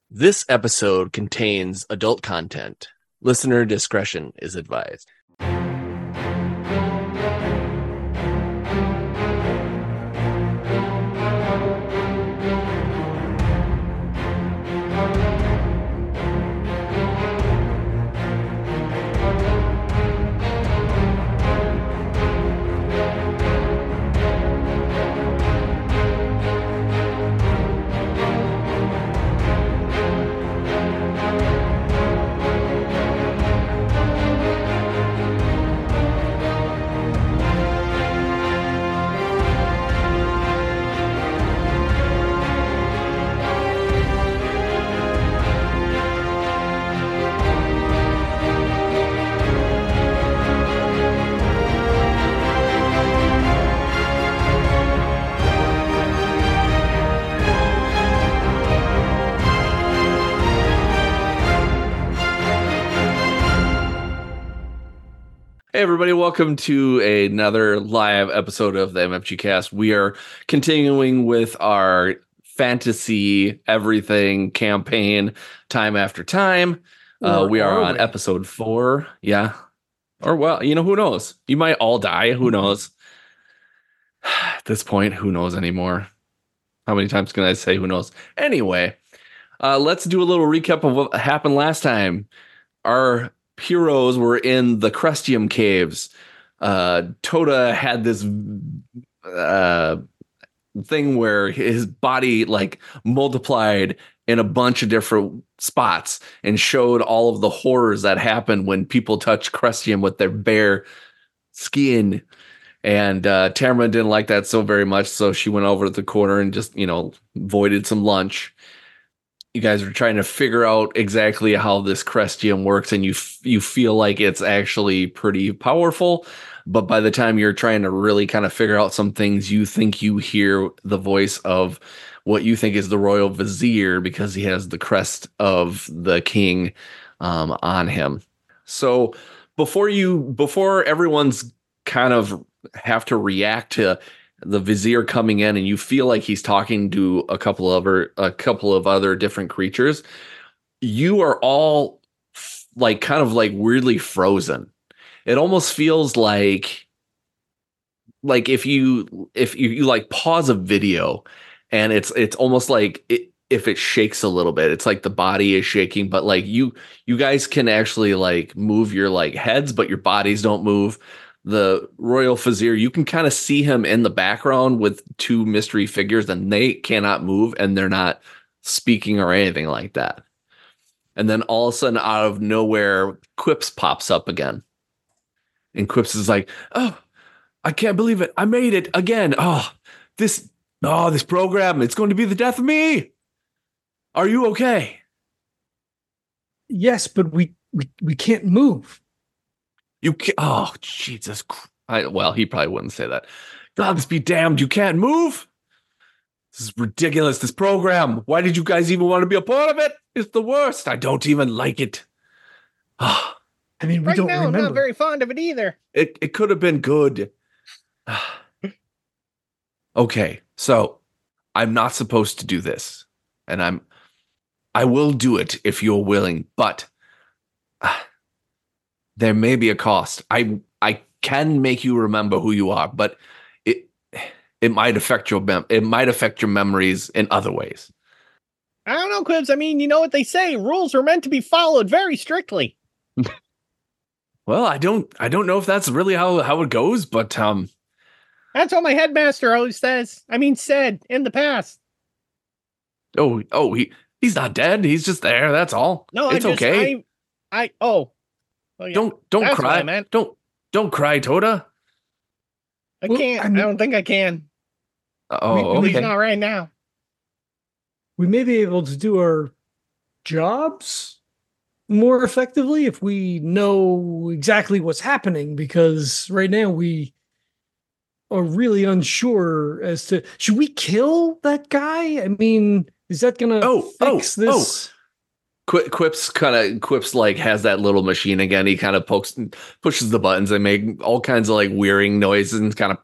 This episode contains adult content. Listener discretion is advised. Hey everybody, welcome to another live episode of the MFG Cast. We are continuing with our fantasy everything campaign time after time. We are on episode 4. Yeah. Or well, who knows? You might all die. Who knows? At this point, who knows anymore? How many times can I say who knows? Anyway, let's do a little recap of what happened last time. Our heroes were in the Crestium caves. Toda had this thing where his body multiplied in a bunch of different spots and showed all of the horrors that happen when people touch Crestium with their bare skin. And Tamara didn't like that so very much, so she went over to the corner and just, voided some lunch. You guys are trying to figure out exactly how this Crestium works, and you feel like it's actually pretty powerful. But by the time you're trying to really kind of figure out some things, you think you hear the voice of what you think is the Royal Vizier, because he has the crest of the king on him. So before everyone's kind of have to react to the Vizier coming in, and you feel like he's talking to a couple of other different creatures, you are all kind of weirdly frozen. It almost feels like if you pause a video, and it's almost like if it shakes a little bit, it's like the body is shaking, but you guys can actually move your heads, but your bodies don't move. The Royal Vizier, you can kind of see him in the background with two mystery figures, and they cannot move, and they're not speaking or anything like that. And then all of a sudden, out of nowhere, Quips pops up again. And Quips is like, "Oh, I can't believe it. I made it again. This program, it's going to be the death of me. Are you okay?" Yes, but we can't move. You can't. Oh, Jesus. Well, he probably wouldn't say that. Gods be damned. You can't move. This is ridiculous. This program. Why did you guys even want to be a part of it? It's the worst. I don't even like it. I mean, we don't remember. I'm not very fond of it either. It could have been good. Okay, so I'm not supposed to do this, and I will do it if you're willing, but there may be a cost. I can make you remember who you are, but it might affect your memories in other ways. I don't know, Quibs. I mean, you know what they say: rules are meant to be followed very strictly. Well, I don't know if that's really how it goes, but that's what my headmaster always says. I mean, said in the past. Oh, he's not dead. He's just there. That's all. No, it's okay. Well, yeah, don't cry, man. Don't cry, Toda. I can't. I don't think I can. Oh, okay. He's not right now. We may be able to do our jobs more effectively if we know exactly what's happening, because right now we are really unsure as to, should we kill that guy? I mean, is that gonna fix this? Quips has that little machine again. He kind of pushes the buttons and make all kinds of whirring noises and kind of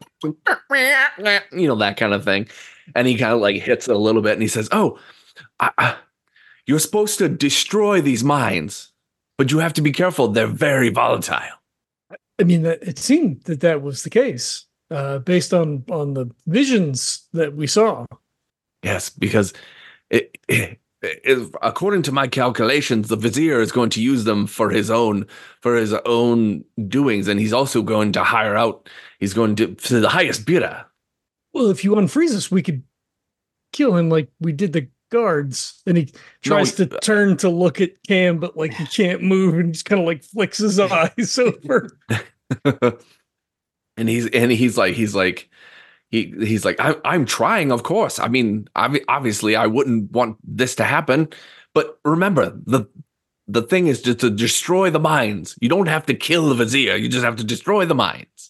that kind of thing. And he kind of hits it a little bit, and he says, "Oh, you're supposed to destroy these mines, but you have to be careful. They're very volatile. I mean, it seemed that was the case, based on the visions that we saw. Yes, because according to my calculations, the vizier is going to use them for his own doings, and he's also going to hire out. He's going to the highest bidder. Well, if you unfreeze us, we could kill him like we did the guards. And he tries to turn to look at Cam, but like he can't move, and just kind of like flicks his eyes over. and he's like, I'm trying, of course. I mean, obviously, I wouldn't want this to happen, but remember, the thing is just to destroy the mines. You don't have to kill the vizier. You just have to destroy the mines.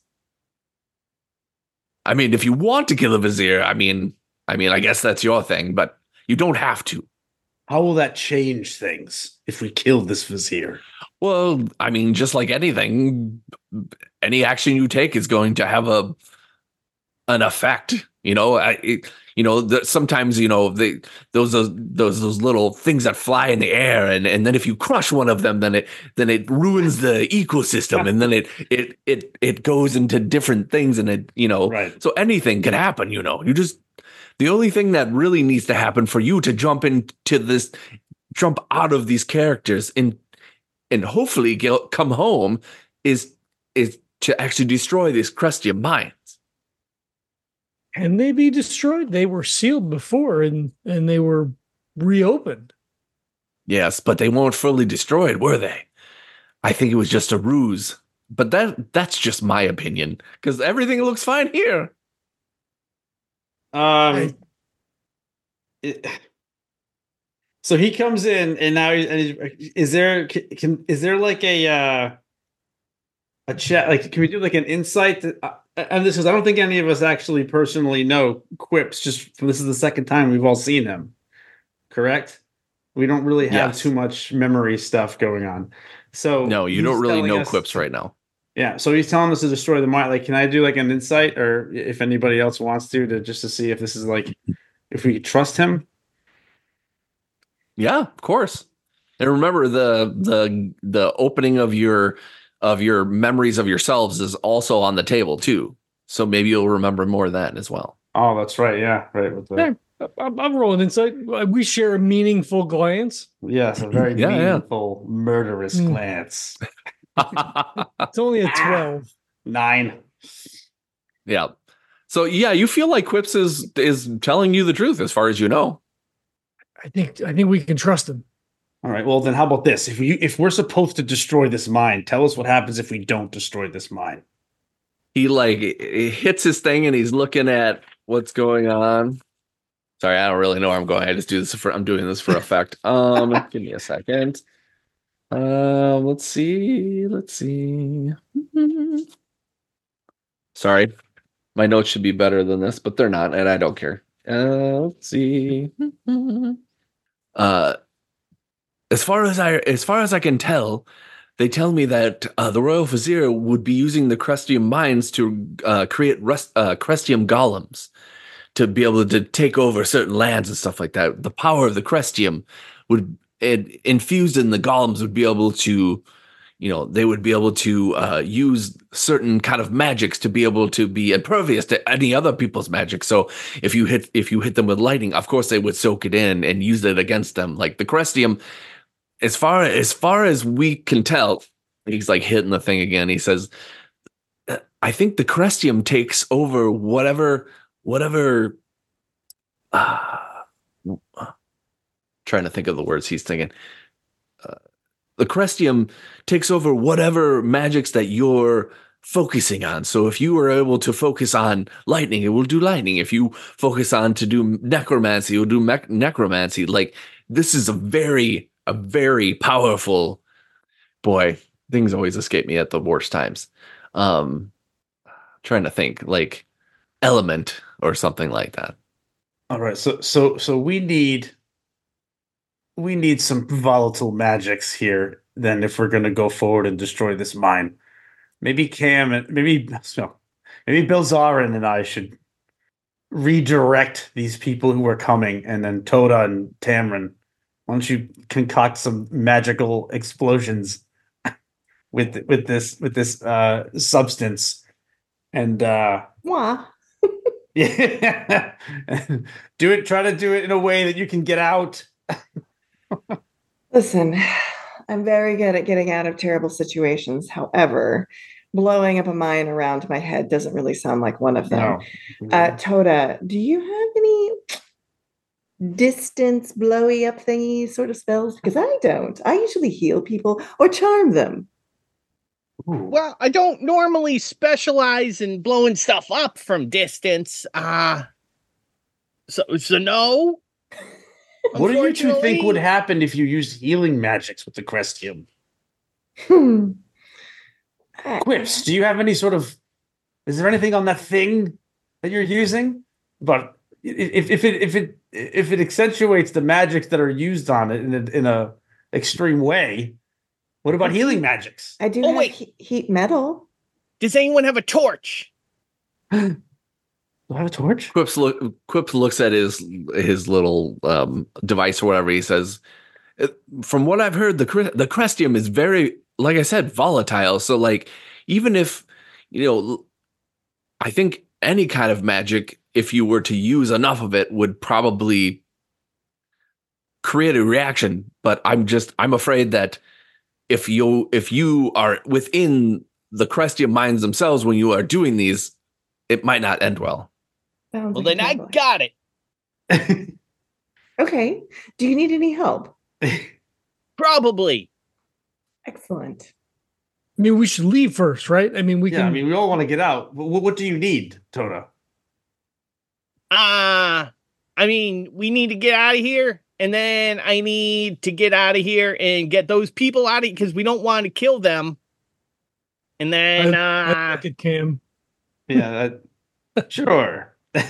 I mean, if you want to kill the vizier, I mean, I guess that's your thing, but you don't have to. How will that change things if we kill this vizier? Well, I mean, just like anything, any action you take is going to have an effect. Sometimes those little things that fly in the air, and then if you crush one of them, then it ruins the ecosystem, and then it goes into different things, and Right. So anything can happen. The only thing that really needs to happen for you to jump out of these characters and hopefully come home is to actually destroy these Crestium mines. Can they be destroyed? They were sealed before, and they were reopened. Yes, but they weren't fully destroyed, were they? I think it was just a ruse. But that's just my opinion, because everything looks fine here. So he comes in, and now is there like a chat? Like, can we do like an insight? And this is, I don't think any of us actually personally know Quips. Just this is the second time we've all seen him. Correct? We don't really have too much memory stuff going on. So no, you don't really know Quips right now. Yeah, so he's telling us to destroy the mine. Like, can I do like an insight, or if anybody else wants to just to see if this is like, if we trust him? Yeah, of course. And remember, the opening of your memories of yourselves is also on the table too. So maybe you'll remember more of that as well. Oh, that's right. Yeah, right. I'm rolling insight. We share a meaningful glance. Yes, a very meaningful, murderous glance. It's only a 12. 9. Yeah. So yeah, you feel like Quips is telling you the truth as far as you know. I think we can trust him. All right. Well, then how about this? If we're supposed to destroy this mine, tell us what happens if we don't destroy this mine. He hits his thing and he's looking at what's going on. Sorry, I don't really know where I'm going. I'm doing this for effect. Give me a second. Let's see. Sorry, my notes should be better than this, but they're not, and I don't care. Let's see. As far as I can tell, they tell me that the Royal Vizier would be using the Crestium mines to create Crestium golems to be able to take over certain lands and stuff like that. The power of the Crestium infused in the golems would be able to, they would be able to use certain kind of magics to be able to be impervious to any other people's magic. So if you hit them with lightning, of course they would soak it in and use it against them. Like the Crestium, as far as we can tell, he's like hitting the thing again. He says, I think the Crestium takes over whatever trying to think of the words he's thinking. The Crestium takes over whatever magics that you're focusing on. So if you were able to focus on lightning, it will do lightning. If you focus on to do necromancy, it will do necromancy. Like, this is a very powerful, boy, things always escape me at the worst times. Trying to think, like element or something like that. All right. So we need some volatile magics here then if we're going to go forward and destroy this mine. Maybe Cam and maybe Bilzarin and I should redirect these people who are coming, and then Toda and Tamrin Why don't you concoct some magical explosions with this substance and Mwah. yeah, try to do it in a way that you can get out. Listen, I'm very good at getting out of terrible situations. However, blowing up a mine around my head doesn't really sound like one of them. No. Toda, do you have any distance blowy up thingy sort of spells? Because I don't. I usually heal people or charm them. Ooh. Well, I don't normally specialize in blowing stuff up from distance. So no. What do you two think Unfortunately. would happen if you used healing magics with the Crestium? Hmm. Quips, do you have any sort of? Is there anything on that thing that you're using? But if it accentuates the magics that are used on it in a extreme way, what about healing magics? I do Oh, have wait. heat metal. Does anyone have a torch? Do I have a torch? Quips looks at his little device or whatever. He says, "From what I've heard, the Crestium is very, like I said, volatile. So, like, even if I think any kind of magic, if you were to use enough of it, would probably create a reaction. But I'm afraid that if you are within the Crestium mines themselves when you are doing these, it might not end well." Sounds Well, like then a I terrible- got it. Okay. Do you need any help? Probably. Excellent. I mean, we should leave first, right? I mean, we Yeah, can. I mean, we all want to get out. What do you need, Toda? I mean, we need to get out of here, and then I need to get out of here and get those people out of here because we don't want to kill them. And then, I like it, Cam. Yeah, sure.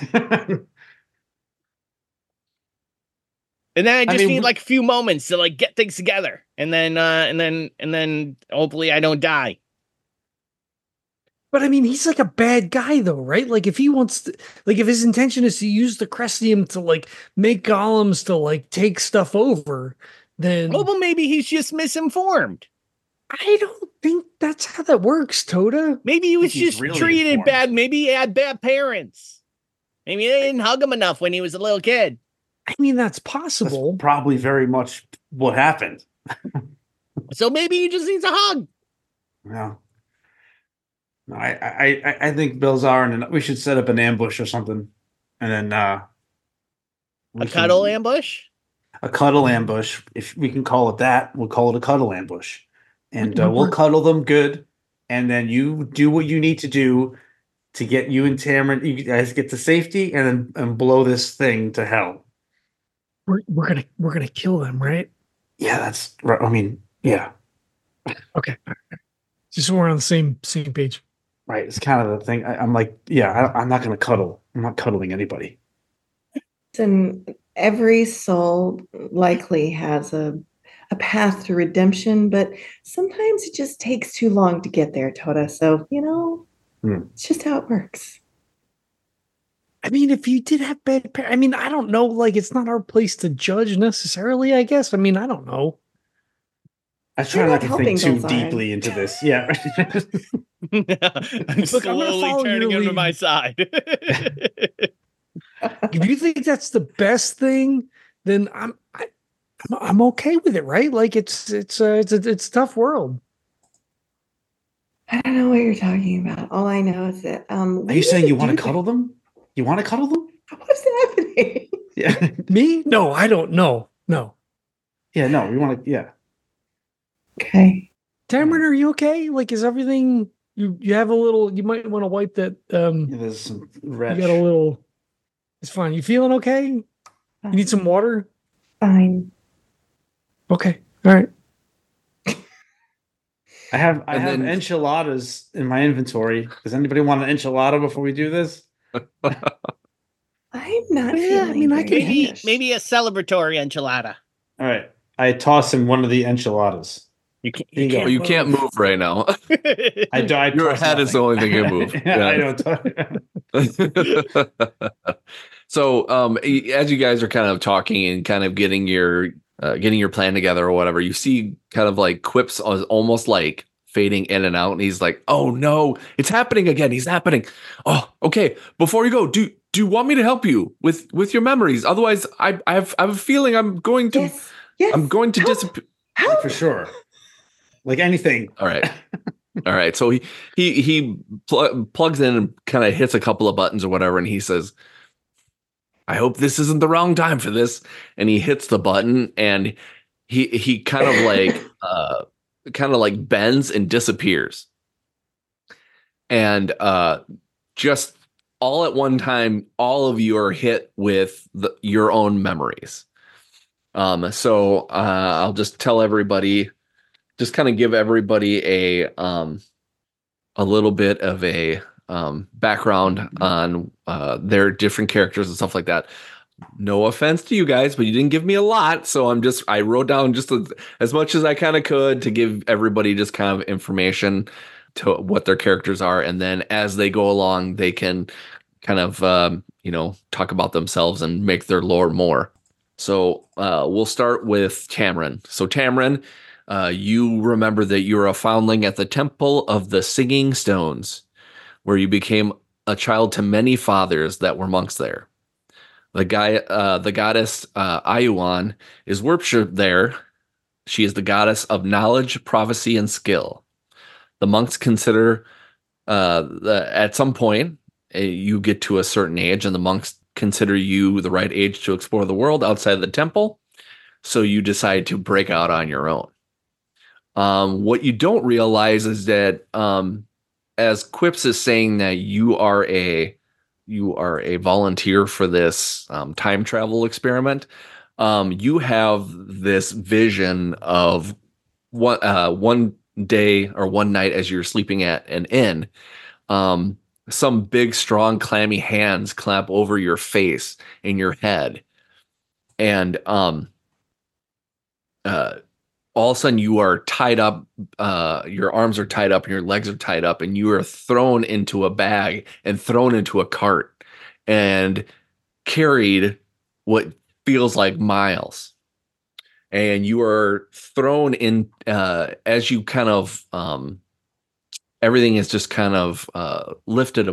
and then I just mean, need like a few moments to like get things together, and then hopefully I don't die. But I mean, he's like a bad guy, though, right? Like, if he wants to, like, if his intention is to use the Crestium to like make golems to like take stuff over, then Oh, well, maybe he's just misinformed. I don't think that's how that works, Toda. Maybe he was he's just really treated informed. bad. Maybe he had bad parents. Maybe they didn't hug him enough when he was a little kid. I mean, that's That's possible. probably very much what happened. So maybe he just needs a hug. Yeah. No, I think Belzar and we should set up an ambush or something, and then A cuddle ambush? a cuddle ambush. If we can call it that, we'll call it a cuddle ambush, and Mhm. we'll cuddle them good, and then you do what you need to do to get you and Tamron, you guys get to safety, and blow this thing to hell. We're gonna kill them, right? Yeah, that's right. I mean, yeah, Okay. Just so we're on the same page. right. It's kind of the thing. I'm like, yeah, I'm not going to cuddle. I'm not cuddling anybody. And every soul likely has a path to redemption, but sometimes it just takes too long to get there, Toda. So, it's just how it works. I mean, if you did have bad parents, I mean, I don't know. Like, it's not our place to judge necessarily, I guess. I mean, I don't know. I try You're not not to think helping, too Belzar. deeply into this. Yeah. I'm Look, I'm gonna slowly follow turning your him to lead. my side. If you think that's the best thing, then I'm okay with it, right? Like, it's a tough world. I don't know what you're talking about. All I know is that Are you saying you want to cuddle them? You want to cuddle them? What's happening? Yeah. Me? No, I don't know. No. Yeah. No, we want to. Yeah. Okay. Tamron, are you okay? Like, is everything you have a little? You might want to wipe that. Yeah, there's some red. You got a little. It's fine. You feeling okay? You need some water? Fine. Okay. All right. I have And then- enchiladas in my inventory. Does anybody want an enchilada before we do this? I'm not Yeah, I feeling mean, I very can- English. maybe a celebratory enchilada. All right. I toss him one of the enchiladas. You can't. Here you go. Oh, you can't move right now. I Your toss head is the nothing. only thing you move. Yeah, I don't. So, as you guys are kind of talking and kind of getting your getting your plan together or whatever, you see kind of like Quips almost like fading in and out, and he's like, "Oh no, it's happening again. He's happening. Oh, okay. Before you go, do you want me to help you with your memories? Otherwise, I have a feeling I'm going to disappear." Help! For sure. Like anything. All right. All right. So he plugs in and kind of hits a couple of buttons or whatever, and he says, "I hope this isn't the wrong time for this." And he hits the button, and he kind of like bends and disappears. And just all at one time, all of you are hit with your own memories. So I'll just tell everybody, just kind of give everybody a little bit of a background on their different characters and stuff like that. No offense to you guys, but you didn't give me a lot, so I wrote down just as much as I kind of could to give everybody just kind of information to what their characters are, and then as they go along, they can kind of talk about themselves and make their lore more. So we'll start with Tamron. So Tamron, you remember that you're a foundling at the Temple of the Singing Stones, where you became a child to many fathers that were monks there. The goddess Ayuan is worshipped there. She is the goddess of knowledge, prophecy, and skill. The monks consider at some point you get to a certain age, and the monks consider you the right age to explore the world outside of the temple. So you decide to break out on your own. What you don't realize is that as Quips is saying that you are a volunteer for this time travel experiment, you have this vision of one day or one night as you're sleeping at an inn, some big, strong, clammy hands clamp over your face and your head, and all of a sudden you are tied up, your arms are tied up and your legs are tied up, and you are thrown into a bag and thrown into a cart and carried what feels like miles. And you are thrown in as you kind of everything is just kind of lifted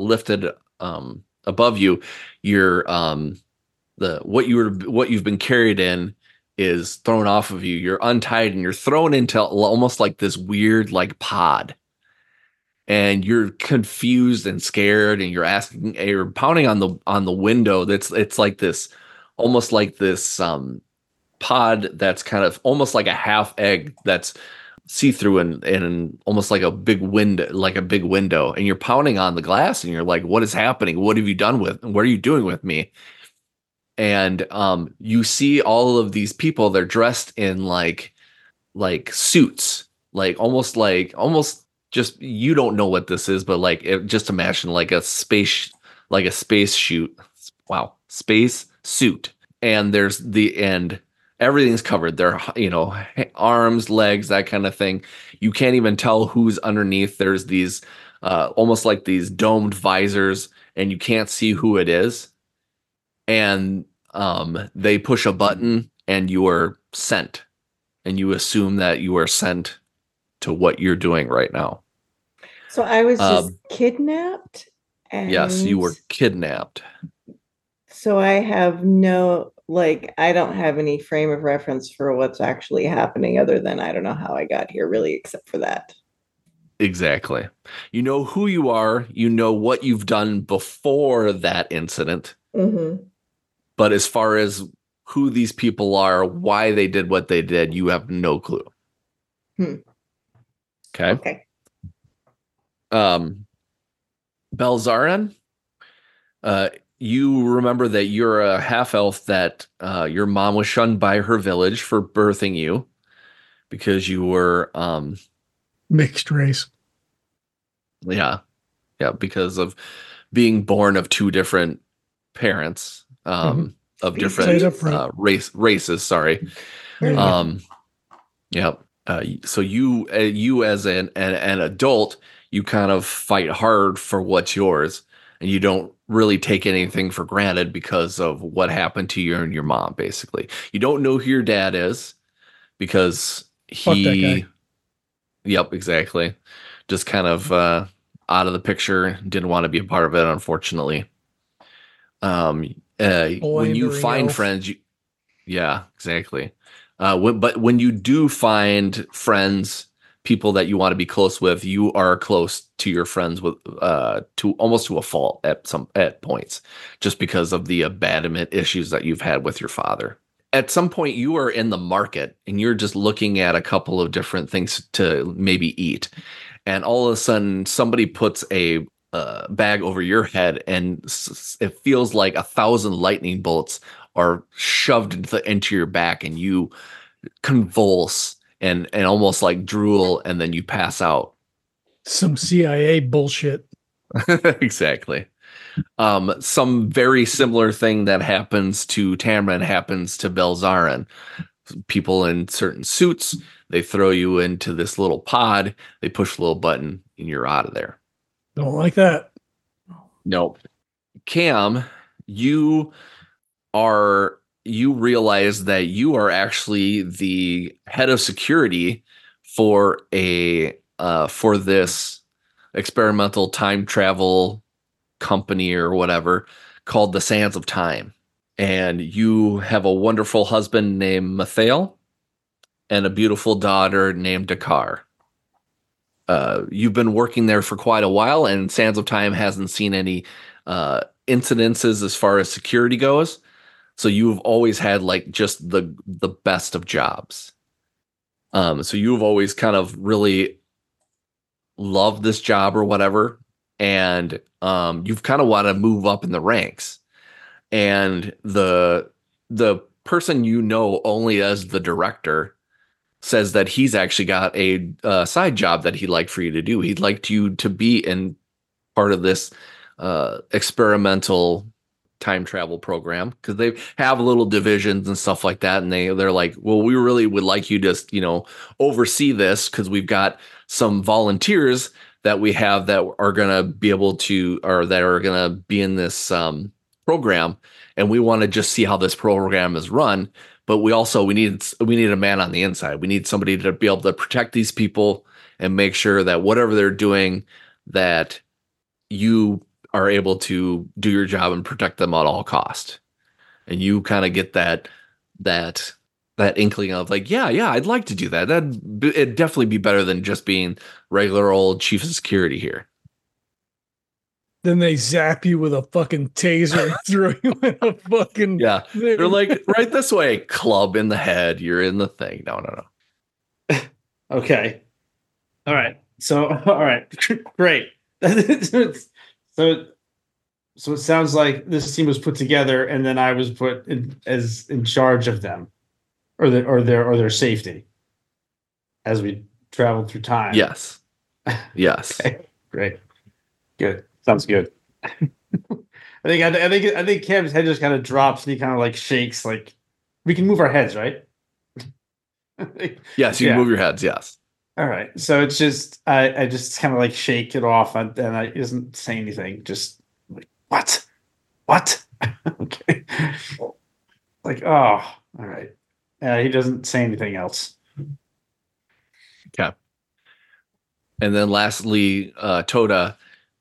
above you. You're what you've been carried in is thrown off of you. You're untied and you're thrown into almost like this weird like pod. And you're confused and scared, and you're pounding on the window. It's like this, almost like this pod that's kind of almost like a half egg that's see-through and almost like a big window. And you're pounding on the glass, and you're like, "What is happening? What have you done with? What are you doing with me?" And you see all of these people. They're dressed in like suits, almost just, you don't know what this is, but just imagine like a space suit. Wow, space suit. And everything's covered. There, arms, legs, that kind of thing. You can't even tell who's underneath. There's these almost like these domed visors, and you can't see who it is. And they push a button, and you are sent, and you assume that you are sent to what you're doing right now. So I was just kidnapped. Yes, you were kidnapped. So I have I don't have any frame of reference for what's actually happening, other than I don't know how I got here, really, except for that. Exactly. You know who you are. You know what you've done before that incident. Mm-hmm. But as far as who these people are, why they did what they did, you have no clue. Okay. Belzarin, you remember that you're a half-elf, that your mom was shunned by her village for birthing you because you were mixed race. Yeah, because of being born of two different parents, of different races. Sorry. So you as an adult, you kind of fight hard for what's yours, and you don't really take anything for granted because of what happened to you and your mom. Basically, you don't know who your dad is because Fuck that guy. Yep, exactly. Just kind of out of the picture. Didn't want to be a part of it, unfortunately. When you Philandering find elf. friends, yeah, exactly. When you do find friends, people that you want to be close with, you are close to your friends with to almost to a fault at points, just because of the abandonment issues that you've had with your father. At some point, you are in the market and you're just looking at a couple of different things to maybe eat, and all of a sudden, somebody puts a bag over your head, and it feels like 1,000 lightning bolts are shoved into your back, and you convulse and almost like drool, and then you pass out. Some CIA bullshit. Exactly. Some very similar thing that happens to Tamrin happens to Belzarin. People in certain suits, they throw you into this little pod, they push a little button, and you're out of there. Don't like that. Nope. Cam, you realize that you are actually the head of security for for this experimental time travel company or whatever called the Sands of Time. And you have a wonderful husband named Mathael and a beautiful daughter named Dakar. You've been working there for quite a while, and Sands of Time hasn't seen any incidences as far as security goes. So you've always had like just the best of jobs. So you've always kind of really loved this job or whatever, and you've kind of want to move up in the ranks. And the person you know only as the director says that he's actually got a side job that he'd like for you to do. He'd like you to be in part of this experimental time travel program, because they have little divisions and stuff like that. And they're like, well, we really would like you to, oversee this, because we've got some volunteers that we have that are going to be able to, or that are going to be in this program. And we want to just see how this program is run. But we need a man on the inside. We need somebody to be able to protect these people and make sure that whatever they're doing, that you are able to do your job and protect them at all cost. And you kind of get that inkling of like, yeah, I'd like to do that. It'd definitely be better than just being regular old chief of security here. Then they zap you with a fucking taser and throw you in a fucking... Yeah. They're like, right this way, club in the head. You're in the thing. No. Okay. All right. So, all right. Great. So it sounds like this team was put together, and then I was put in charge of them, or their safety, as we traveled through time. Yes. Yes. Okay. Great. Good. Sounds good. I think Cam's head just kind of drops, and he kind of like shakes. Like, we can move our heads, right? Yes, you can move your heads. Yes. All right. So it's just I just kind of like shake it off, and I doesn't say anything. Just like, what? Okay. Like, oh, all right. He doesn't say anything else. Okay. And then lastly, Toda,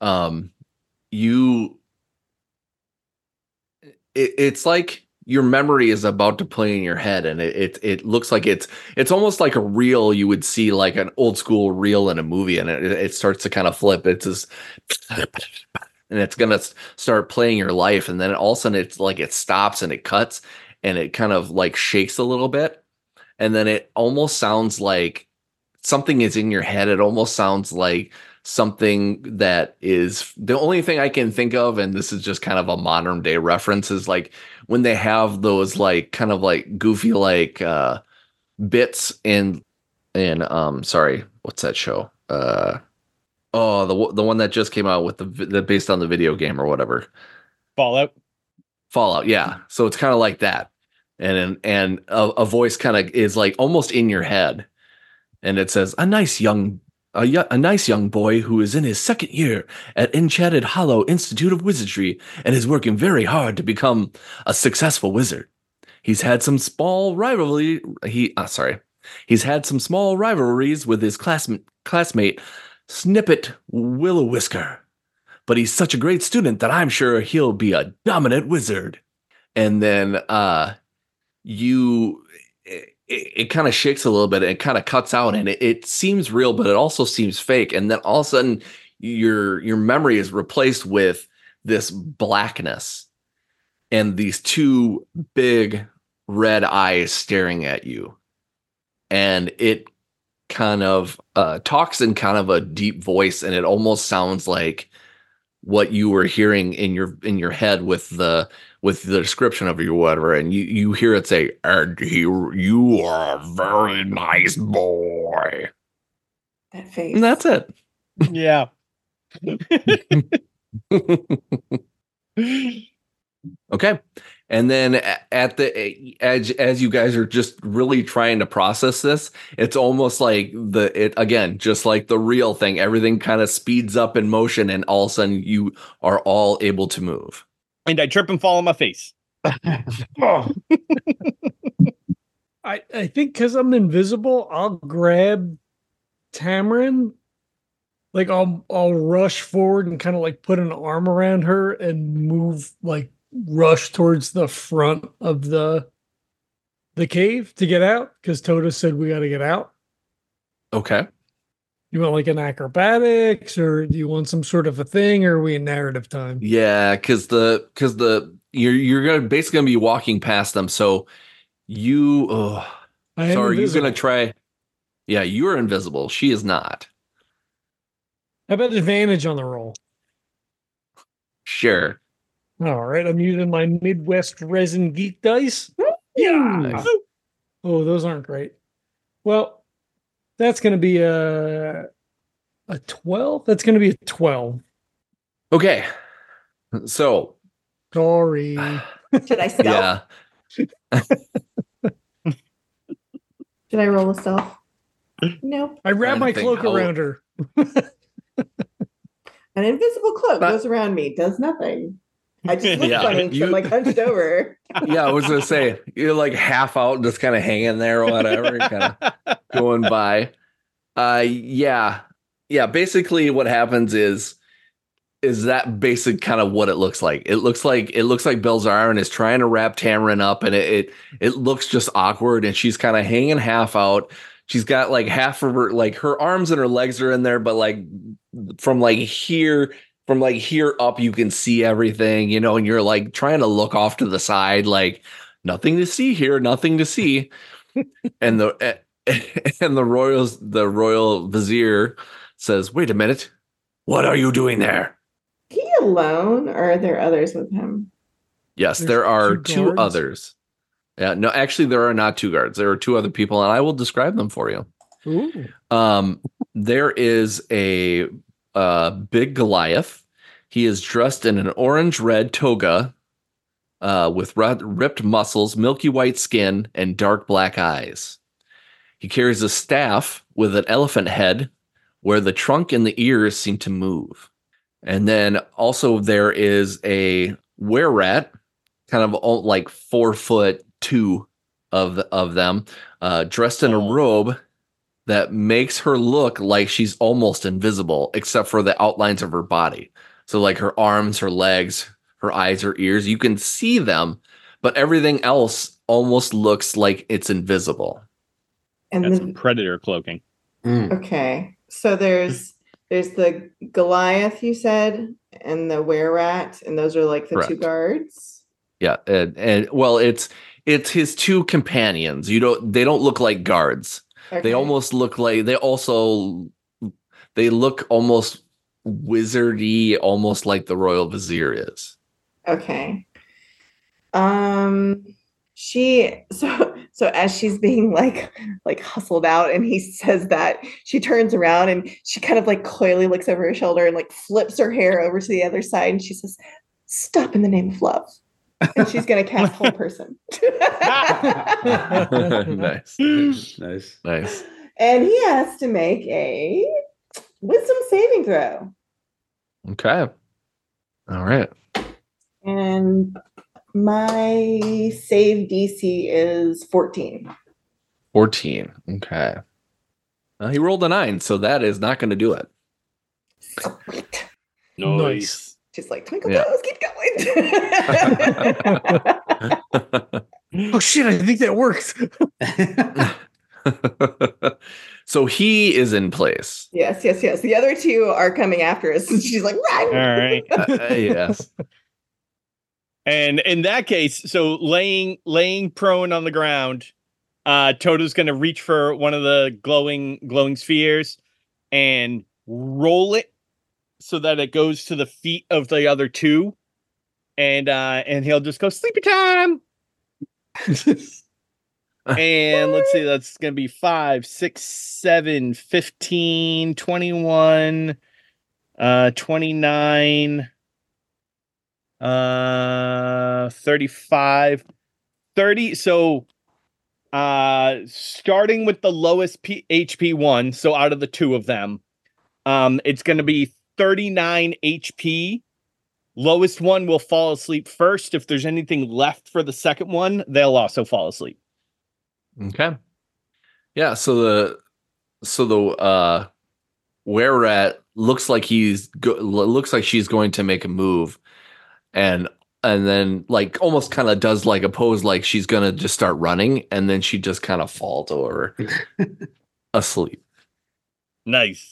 it's like your memory is about to play in your head, and it looks like it's almost like a reel you would see, like an old school reel in a movie, and it starts to kind of flip. It's just, and it's gonna start playing your life, and then all of a sudden it's like it stops and it cuts, and it kind of like shakes a little bit, and then it almost sounds like something is in your head. It almost sounds like something that is the only thing I can think of, and this is just kind of a modern day reference, is like when they have those like kind of like goofy like bits in sorry, what's that show? The one that just came out with the based on the video game or whatever. Fallout, yeah. So it's kind of like that, and a voice kind of is like almost in your head, and it says, "A nice young a nice young boy who is in his second year at Enchanted Hollow Institute of Wizardry and is working very hard to become a successful wizard. He's had some small rivalry. He's had some small rivalries with his classmate Snippet Will-O-Whisker, but he's such a great student that I'm sure he'll be a dominant wizard. And then it kind of shakes a little bit, and it kind of cuts out, and it seems real, but it also seems fake. And then all of a sudden, your memory is replaced with this blackness and these two big red eyes staring at you. And it kind of talks in kind of a deep voice, and it almost sounds like what you were hearing in your head with the description of you, whatever, and you hear it say, "And you are a very nice boy." That face. And that's it. Yeah. Okay. And then at the edge, as you guys are just really trying to process this, it's almost like just like the real thing, everything kind of speeds up in motion, and all of a sudden you are all able to move. And I trip and fall on my face. I think because I'm invisible, I'll grab Tamarin. Like I'll rush forward and kind of like put an arm around her and move, like rush towards the front of the cave to get out, because Tota said we got to get out. Okay. You want like an acrobatics, or do you want some sort of a thing, or are we in narrative time? Yeah, because you're gonna basically be walking past them, so you. So are you gonna try? Yeah, you're invisible. She is not. How about advantage on the roll? Sure. All right, I'm using my Midwest Resin Geek dice. Yeah. Nice. Oh, those aren't great. Well, that's going to be a 12. That's going to be a 12. Okay. So. Sorry. Should I stealth? Yeah. Should I roll a stealth? Nope. I wrap my cloak around her. An invisible cloak goes around me, does nothing. I just look funny because I'm like hunched over. Yeah, I was gonna say you're like half out, just kind of hanging there or whatever, kind of going by. Yeah. Basically, what happens is that basic kind of what it looks like. It looks like Belzarin is trying to wrap Tamarin up, and it looks just awkward, and she's kind of hanging half out. She's got like half of her, like her arms and her legs are in there, but like from here up, you can see everything, and you're like trying to look off to the side, like nothing to see here, nothing to see. And the royal vizier says, "Wait a minute, what are you doing there?" Is he alone, or are there others with him? Yes, there are two others. Yeah, no, actually, there are not two guards. There are two other people, and I will describe them for you. Ooh. There is a big Goliath. He is dressed in an orange-red toga with ripped muscles, milky white skin, and dark black eyes. He carries a staff with an elephant head where the trunk and the ears seem to move. And then also there is a were-rat, kind of like 4'2" of them, dressed in a robe that makes her look like she's almost invisible, except for the outlines of her body. So like her arms, her legs, her eyes, her ears, you can see them, but everything else almost looks like it's invisible. And that's predator cloaking. Okay. So there's the Goliath, you said, and the were-rat, and those are like the Correct. two guards. Yeah, and well, it's his two companions. They don't look like guards. Okay. They almost look like they look almost wizardy, almost like the royal vizier is. Okay. So as she's being like hustled out, and he says that, she turns around and she kind of like coyly looks over her shoulder and like flips her hair over to the other side, and she says, "Stop in the name of love." And she's gonna cast whole person. Nice. Nice. Nice. And he has to make a Wisdom saving throw. Okay. All right. And my save DC is 14. 14. Okay. He rolled a 9, so that is not going to do it. Sweet. Nice. Just like twinkle Yeah. toes, keep going. Oh shit, I think that worked. So he is in place. Yes. The other two are coming after us. And she's like, run. All right. Yes. And in that case, so laying prone on the ground, Toto's going to reach for one of the glowing spheres and roll it so that it goes to the feet of the other two, and he'll just go sleepy time. And let's see, that's going to be 5, 6, 7, 15, 21, 29, 35, 30. So, starting with the lowest HP one, so out of the two of them, it's going to be 39 HP. Lowest one will fall asleep first. If there's anything left for the second one, they'll also fall asleep. Okay. Yeah, so the were-rat looks like looks like she's going to make a move, and then like almost kind of does like a pose like she's gonna just start running, and then she just kind of falls over asleep. Nice.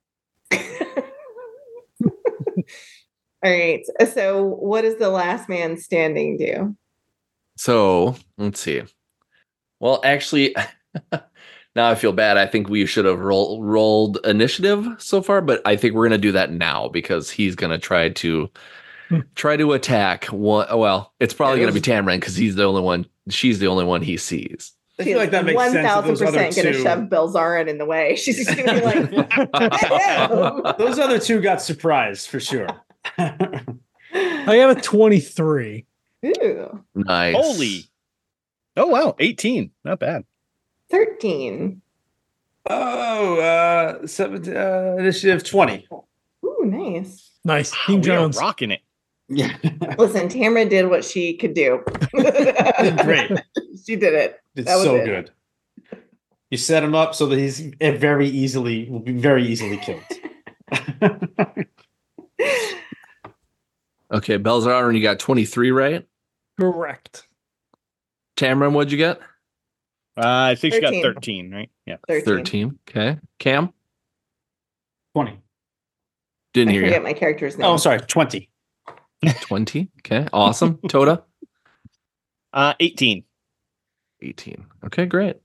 All right. So what does the last man standing do? So let's see. Well, actually, now I feel bad. I think we should have rolled initiative so far, but I think we're gonna do that now because he's gonna try to attack one. Well, it's probably gonna be Tamron because he's the only one. She's the only one he sees. I feel like that makes sense. 1,000% going to shove Belzarin in the way. She's just going to be like, those other two got surprised for sure. I have a 23. ooh, Nice. Holy. Oh, wow. 18. Not bad. 13. Oh, initiative 20. Ooh, nice. Nice. Wow, King we are Jones. rocking it. Yeah. Listen, Tamara did what she could do. Great. She did it. It's That was so it. good. You set him up so that will be very easily killed. Okay, Belzarin, you got 23, right? Correct. Tamron, what'd you get? I think she got 13. 13, right? Yeah. 13. Okay. Cam? 20. Didn't I hear forget you. my character's name. Oh, sorry, 20. 20. Okay. Awesome. Tota? 18. 18. Okay, great.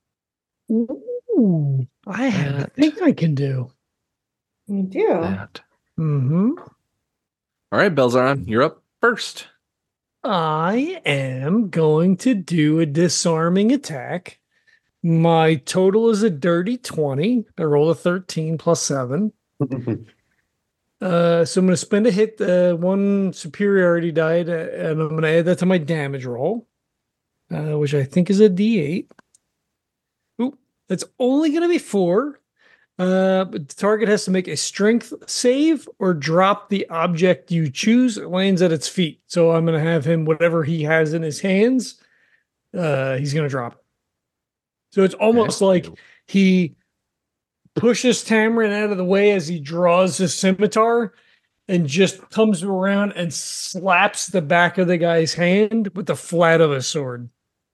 Ooh, I have a That- thing I can do. You do. That. Mm-hmm. All right, Belzarin, you're up first. I am going to do a disarming attack. My total is a dirty 20. I rolled a 13 plus 7. So I'm going to spend a hit, one superiority die, and I'm going to add that to my damage roll, which I think is a D8. Ooh, that's only going to be 4. But the target has to make a strength save or drop the object you choose. It lands at its feet. So I'm going to have him, whatever he has in his hands, he's going to drop it. So it's almost like he pushes Tamron out of the way as he draws his scimitar and just comes around and slaps the back of the guy's hand with the flat of his sword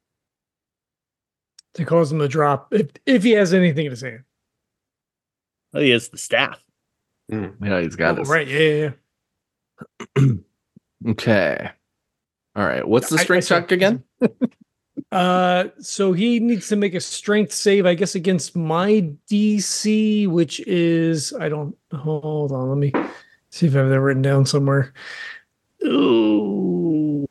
to cause him to drop if he has anything in his hand. Oh, he has the staff. Yeah, he's got Oh, this. right. Yeah. Okay. All right. What's the I strength said- check again? So he needs to make a strength save, I guess, against my DC, which is hold on, let me see if I have that written down somewhere. Ooh.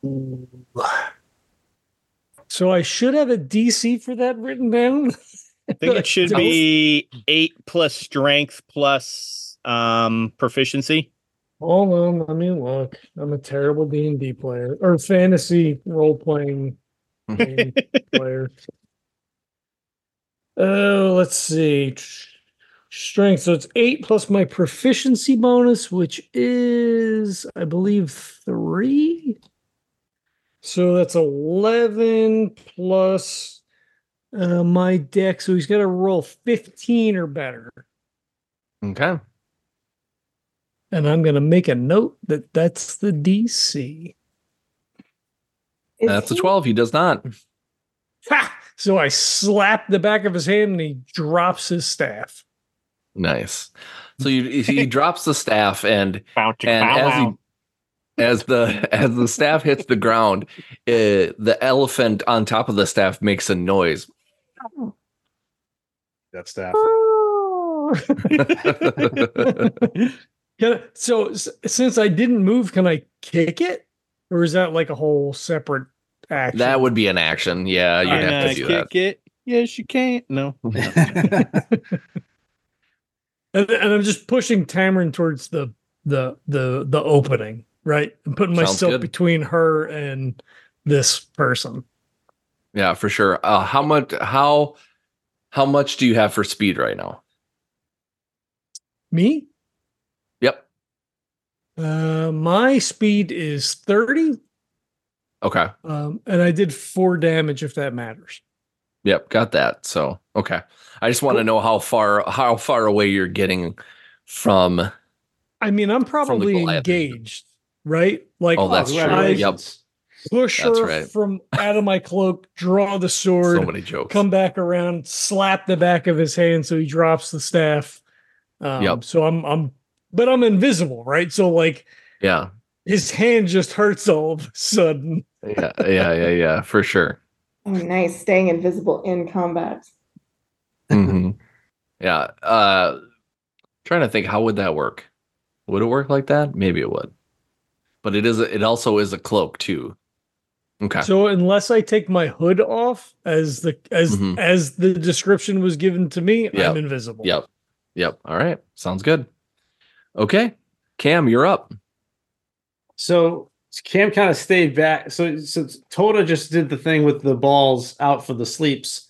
So I should have a DC for that written down. I think it should be 8 plus strength plus proficiency. Hold on, let me look. I'm a terrible D&D player or fantasy role-playing game player. Oh, let's see. Strength. So it's 8 plus my proficiency bonus, which is, I believe, 3. So that's 11 plus my deck. So he's got to roll 15 or better. Okay. And I'm going to make a note that that's the DC. That's a 12. He does not. Ha! So I slap the back of his hand and he drops his staff. Nice. So he drops the staff and Bow. as the staff hits the ground, the elephant on top of the staff makes a noise. That staff. So since I didn't move, can I kick it? Or is that like a whole separate action? That would be an action. Yeah, you'd have to do that. Kick it. Yes, you can. No. And I'm just pushing Tamarin towards the opening, right? I'm putting Sounds myself good. between her and this person. Yeah, for sure. How much do you have for speed right now? Me? Yep. My speed is 30. Okay. And I did 4 damage if that matters. Yep, got that. So, okay. I just want to know how far away you're getting from. I mean, I'm probably Goliath. engaged, right? Like, Oh, that's true. I Yep. push That's her right. from out of my cloak, draw the sword, So many jokes. come back around, slap the back of his hand so he drops the staff. Yep. So but I'm invisible, right? So like Yeah. his hand just hurts all of a sudden. Yeah, for sure. Oh, nice. Staying invisible in combat. Hmm. Yeah. Trying to think, how would that work? Would it work like that? Maybe it would. But it also is a cloak too. Okay. So unless I take my hood off, as the Mhm. description was given to me, Yep. I'm invisible. Yep. All right. Sounds good. Okay. Cam, you're up. So Cam kind of stayed back. So Toda just did the thing with the balls out for the sleeps.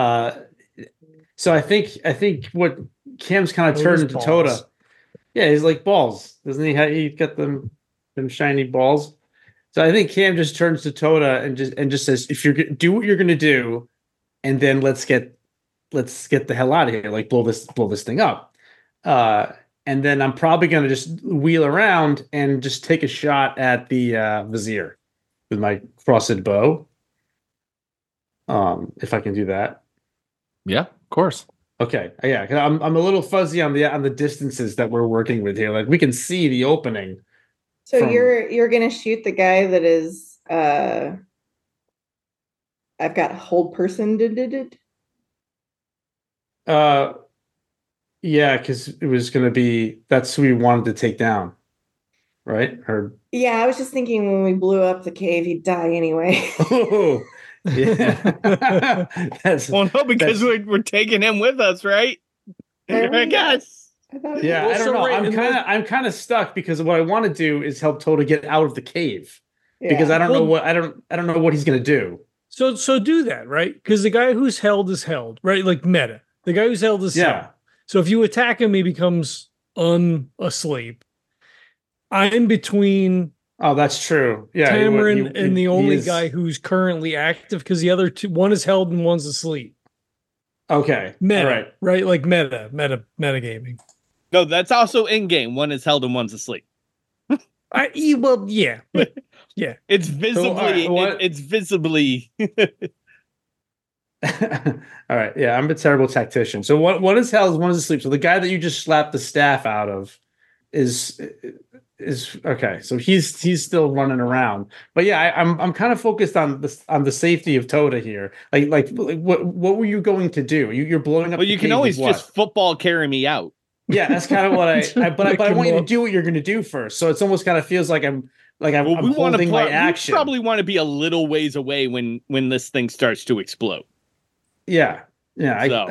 So I think what Cam's kind of turned into Balls. Toda. Yeah, he's like balls, doesn't he? He got them shiny balls. So I think Cam just turns to Toda and just says, "If you're do what you're gonna do, and then let's get the hell out of here. Like blow this thing up." And then I'm probably gonna just wheel around and just take a shot at the vizier with my crossed bow. If I can do that. Yeah, of course. Okay, yeah, 'cause I'm a little fuzzy on the distances that we're working with here. Like we can see the opening. So From- you're gonna shoot the guy that is I've got hold person did. Yeah, because it was gonna be that's who we wanted to take down, right? Or Yeah, I was just thinking when we blew up the cave, he'd die anyway. oh, yeah, that's Well, no, because we're taking him with us, right? I guess. I thought yeah. I don't know. I'm kind of stuck because what I want to do is help Toda get out of the cave because I don't know what I don't know what he's gonna do. So do that, right? Because the guy who's held is held, right? Like meta. The guy who's held is held. Yeah. So if you attack him, he becomes asleep. I'm between Oh, that's true. Yeah, Tamarin and the only is- guy who's currently active because the other two, one is held and one's asleep. Okay, Meta, all right. right? Like meta gaming. No, that's also in game. One is held and one's asleep. Well, yeah, but It's visibly. alright, what- It's visibly. All right, yeah, I'm a terrible tactician. So one is held, one is asleep. So the guy that you just slapped the staff out of is okay. So he's still running around. But yeah, I'm kind of focused on the safety of Toda here. Like what were you going to do? You're blowing up. Well, the you can cave always with what? just football carry me out. Yeah, that's kind of what but I want you to up. do what you're going to do first. So it's almost kind of feels like I'm Well, I'm we want to holding my action. We probably want to be a little ways away when this thing starts to explode. Yeah. So.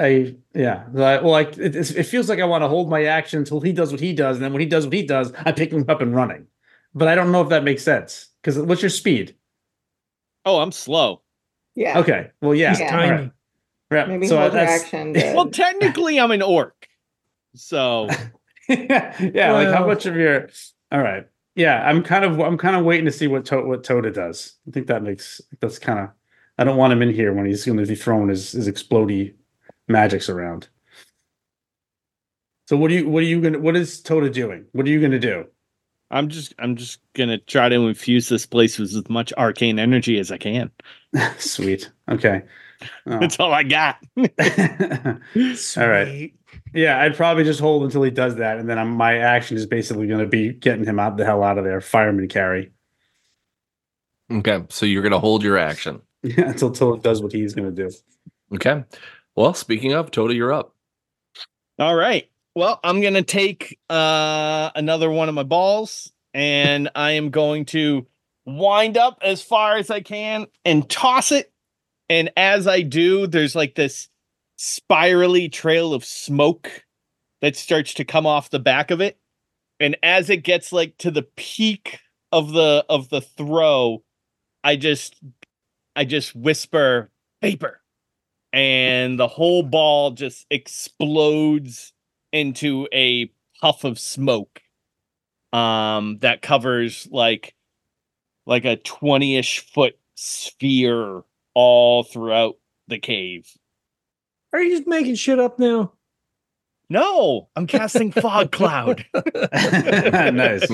It feels like I want to hold my action until he does what he does, and then when he does what he does, I pick him up and running. But I don't know if that makes sense. Because what's your speed? Oh, I'm slow. Yeah. Okay. Well, yeah. He's all tiny. right. Right. Maybe So hold your that's action. Well, technically, I'm an orc. So yeah, like how Well- much of your? All right. Yeah, I'm kind of waiting to see what Toda does. I think that's kind of. I don't want him in here when he's going to be throwing his explodey magics around. So what is Toda doing? What are you gonna do? I'm just gonna try to infuse this place with as much arcane energy as I can. Sweet. Okay. Oh. That's all I got. All right. Sweet. Yeah, I'd probably just hold until he does that, and then my action is basically going to be getting him the hell out of there. Fireman carry. Okay, so you're gonna hold your action. Yeah, until Toda does what he's going to do. Okay. Well, speaking of Toda, you're up. All right. Well, I'm gonna take another one of my balls, and I am going to wind up as far as I can and toss it. And as I do, there's like this spirally trail of smoke that starts to come off the back of it. And as it gets like to the peak of the throw, I just whisper vapor, and the whole ball just explodes into a puff of smoke that covers like a 20-ish foot sphere all throughout the cave. Are you just making shit up now? No, I'm casting fog cloud. Nice.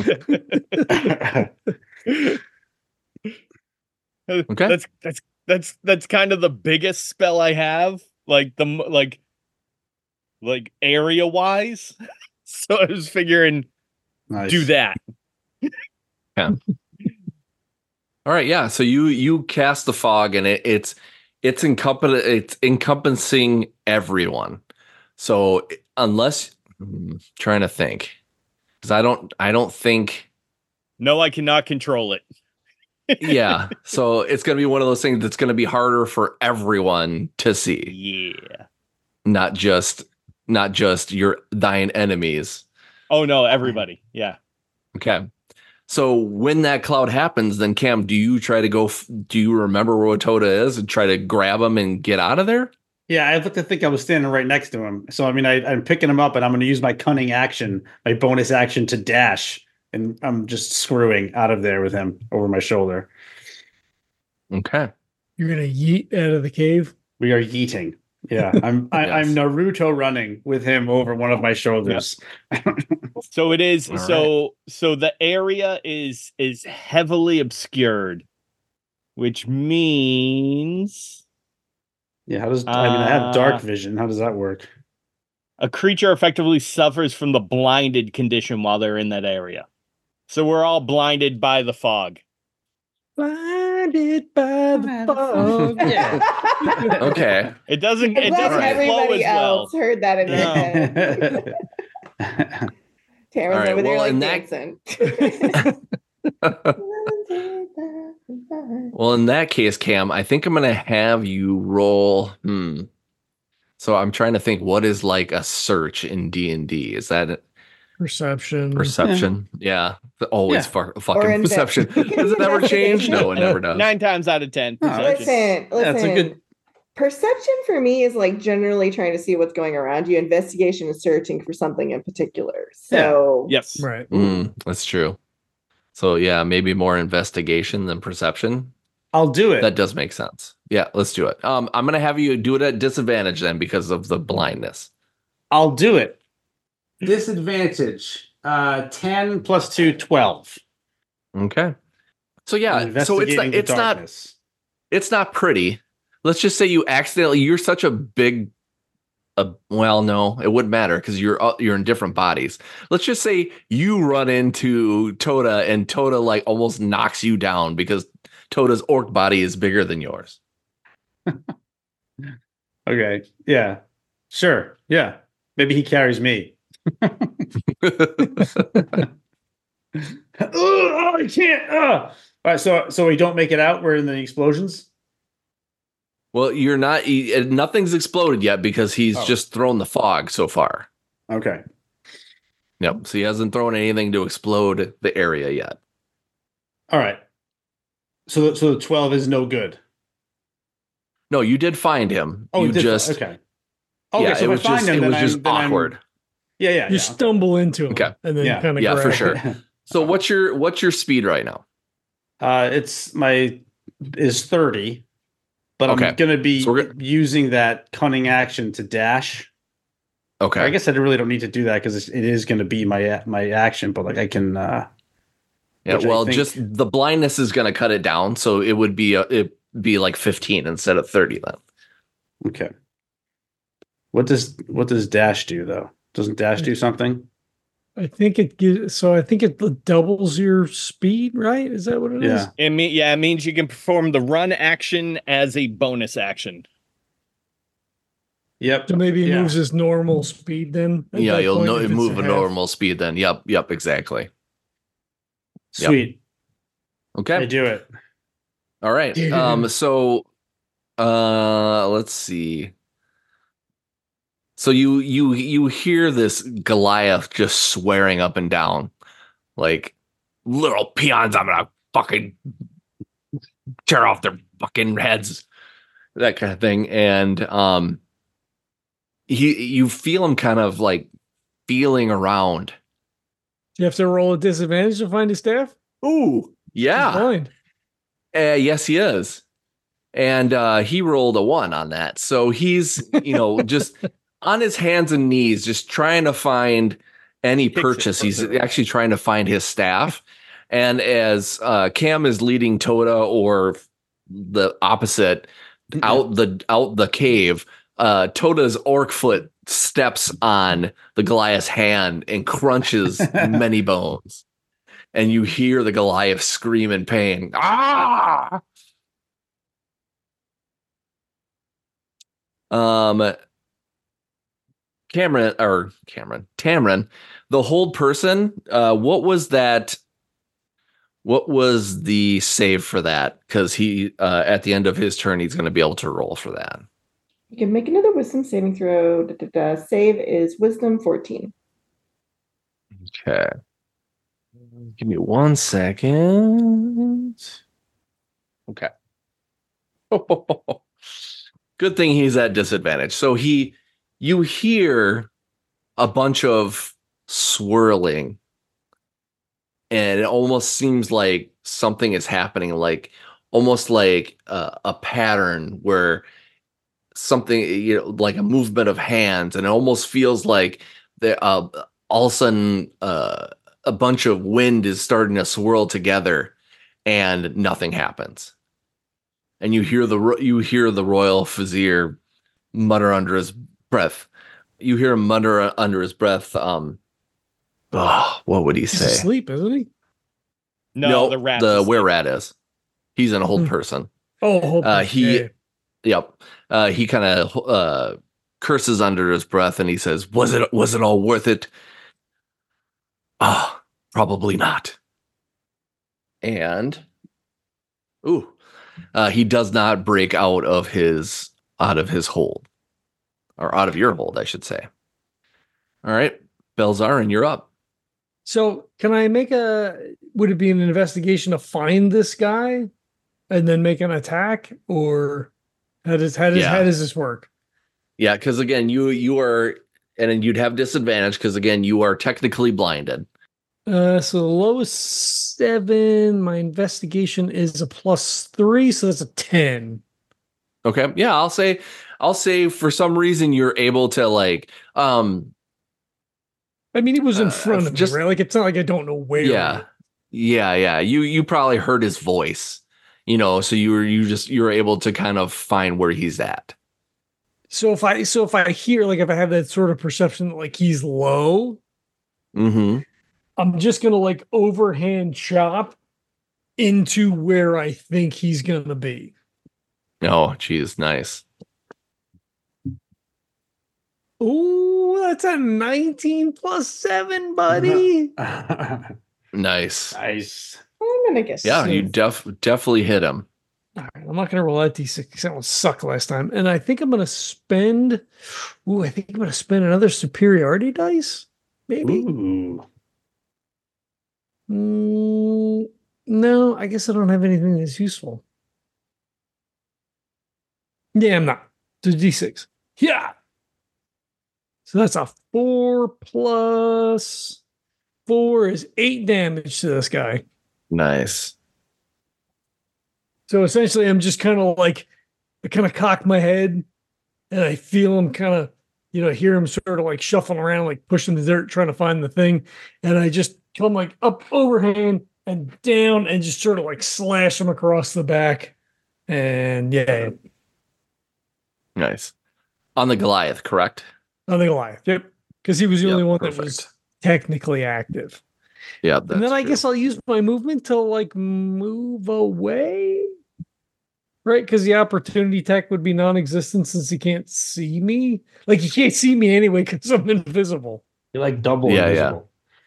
Okay. That's kind of the biggest spell I have, like area wise. So I was figuring Nice. do that. All right, yeah. So you cast the fog, and it's encompassing everyone. So unless trying to think, because I don't think. No, I cannot control it. Yeah, so it's gonna be one of those things that's gonna be harder for everyone to see, Yeah. not just your thine enemies. Oh no, everybody. Yeah. Okay. So when that cloud happens, then Cam, do you try to go? Do you remember where Toda is and try to grab him and get out of there? Yeah, I looked to think I was standing right next to him. So I mean, I'm picking him up, and I'm going to use my cunning action, my bonus action to dash, and I'm just screwing out of there with him over my shoulder. Okay. You're gonna yeet out of the cave. We are yeeting. Yeah, I'm Yes. Naruto running with him over one of my shoulders. So it is All so the area is heavily obscured, which means Yeah, how does I mean I have dark vision. How does that work? a creature effectively suffers from the blinded condition while they're in that area. So we're all blinded by the fog. Blinded by the fog. Yeah. Okay. It doesn't I'm it glad doesn't flow everybody as well. else heard that in their No. head. Tara's All right, over there well, like in that- dancing. Well, in that case, Cam, I think I'm gonna have you roll. So I'm trying to think, what is like a search in D&D? Is that Perception. perception? Yeah. Always Or fucking perception. Does it never change? No, it never does. 9 times out of 10. Oh, perception. Listen. That's a good. Perception for me is like generally trying to see what's going around you. Investigation is searching for something in particular. So Yes. Right. That's true. So yeah, maybe more investigation than perception. I'll do it. That does make sense. Yeah, let's do it. I'm gonna have you do it at disadvantage then because of the blindness. I'll do it. Disadvantage. 10 plus 2, 12. Okay. So yeah, so Investigating the darkness. it's not pretty. Let's just say you're such a big well, no, it wouldn't matter because you're in different bodies. Let's just say you run into Toda and Toda like almost knocks you down because Toda's orc body is bigger than yours. Okay. Yeah. Sure. Yeah. Maybe he carries me. Oh, I can't. All right. So we don't make it out. We're in the explosions. Well, you're not. Nothing's exploded yet because he's Oh. just thrown the fog so far. Okay. Yep. So he hasn't thrown anything to explode the area yet. All right. So the 12 is no good. No, you did find him. Oh, you it did- just okay. Okay. yeah, so it if was I find just him, it was then just I'm- then I'm- awkward. Yeah. You stumble into him, Okay. and then Yeah. kind of Yeah, for grab sure. it. So what's your speed right now? Is 30, but Okay. I'm gonna be So we're using that cunning action to dash. Okay. I guess I really don't need to do that because it is going to be my action, but like I can. Yeah, which I well, think- just the blindness is going to cut it down, so it would be like 15 instead of 30 then. Okay. What does dash do though? Doesn't dash do something? I think it gives. So I think it doubles your speed, right? Is that what it is? Yeah. It means you can perform the run action as a bonus action. Yep. So maybe he Yeah. moves his normal speed then. at Yeah, that you'll point, know if it's move a at half. normal speed then. Yep, exactly. Yep. Sweet. Okay. I do it. All right. Yeah. So let's see. So you hear this Goliath just swearing up and down, like, little peons, I'm gonna fucking tear off their fucking heads, that kind of thing. And you feel him kind of like feeling around. You have to roll a disadvantage to find his staff. Ooh, He's yeah. blind. Yes, he is. And he rolled a 1 on that. So he's, just on his hands and knees, just trying to find any purchase. He's actually trying to find his staff. And as Cam is leading Toda, or the opposite, out the cave, Toda's orc foot steps on the Goliath's hand and crunches many bones. And you hear the Goliath scream in pain. Ah! Tamron, the hold person, what was that? What was the save for that? Because he, at the end of his turn, he's going to be able to roll for that. You can make another wisdom saving throw. Save is wisdom 14. Okay. Give me 1 second. Okay. Good thing he's at disadvantage. So you hear a bunch of swirling, and it almost seems like something is happening, like almost like a pattern where something, like a movement of hands, and it almost feels like all of a sudden a bunch of wind is starting to swirl together, and nothing happens. And you hear the royal vizier mutter under his breath. You hear him mutter under his breath. What would he He's say? asleep, isn't he? No, the rat. The were rat is. He's an old person. Oh, hold Yep. He kind of curses under his breath, and he says, "Was it all worth it? Probably not." And he does not break out of his hold, or out of your hold, I should say. All right, Belzarin, you're up. So can I would it be an investigation to find this guy and then make an attack, or how does this work? Yeah, because again, you are, and you'd have disadvantage because again, you are technically blinded. So the lowest 7, my investigation is a +3, so that's a 10. Okay. Yeah, I'll say for some reason you're able to like I mean, he was in front of me, just- right? Like, it's not like I don't know where. Yeah. You probably heard his voice, so you're able to kind of find where he's at. So if I hear, like, if I have that sort of perception that, like, he's low, Mm-hmm. I'm just gonna like overhand chop into where I think he's gonna be. Oh, geez, nice. Ooh, that's a 19 plus 7, buddy. Nice. Nice. I'm gonna guess. Yeah, you definitely hit him. All right, I'm not gonna roll that D6 because that one sucked last time. And I think I'm gonna spend. I think I'm gonna spend another superiority dice. Maybe. Ooh. No, I guess I don't have anything that's useful. Yeah, I'm not. The D6. Yeah. So that's a 4 plus 4 is 8 damage to this guy. Nice. So essentially, I'm just kind of like, I kind of cock my head and I feel him kind of, hear him sort of like shuffling around, like pushing the dirt, trying to find the thing. And I just come like up overhand and down and just sort of like slash him across the back. And yeah, Nice. On the Goliath, correct? on the Goliath. Yep. Because he was the only one that was perfect. technically active. Yeah. And then I guess I'll use my movement to like move away. Right, because the opportunity attack would be non-existent since he can't see me. Like he can't see me anyway because I'm invisible. You're like double invisible.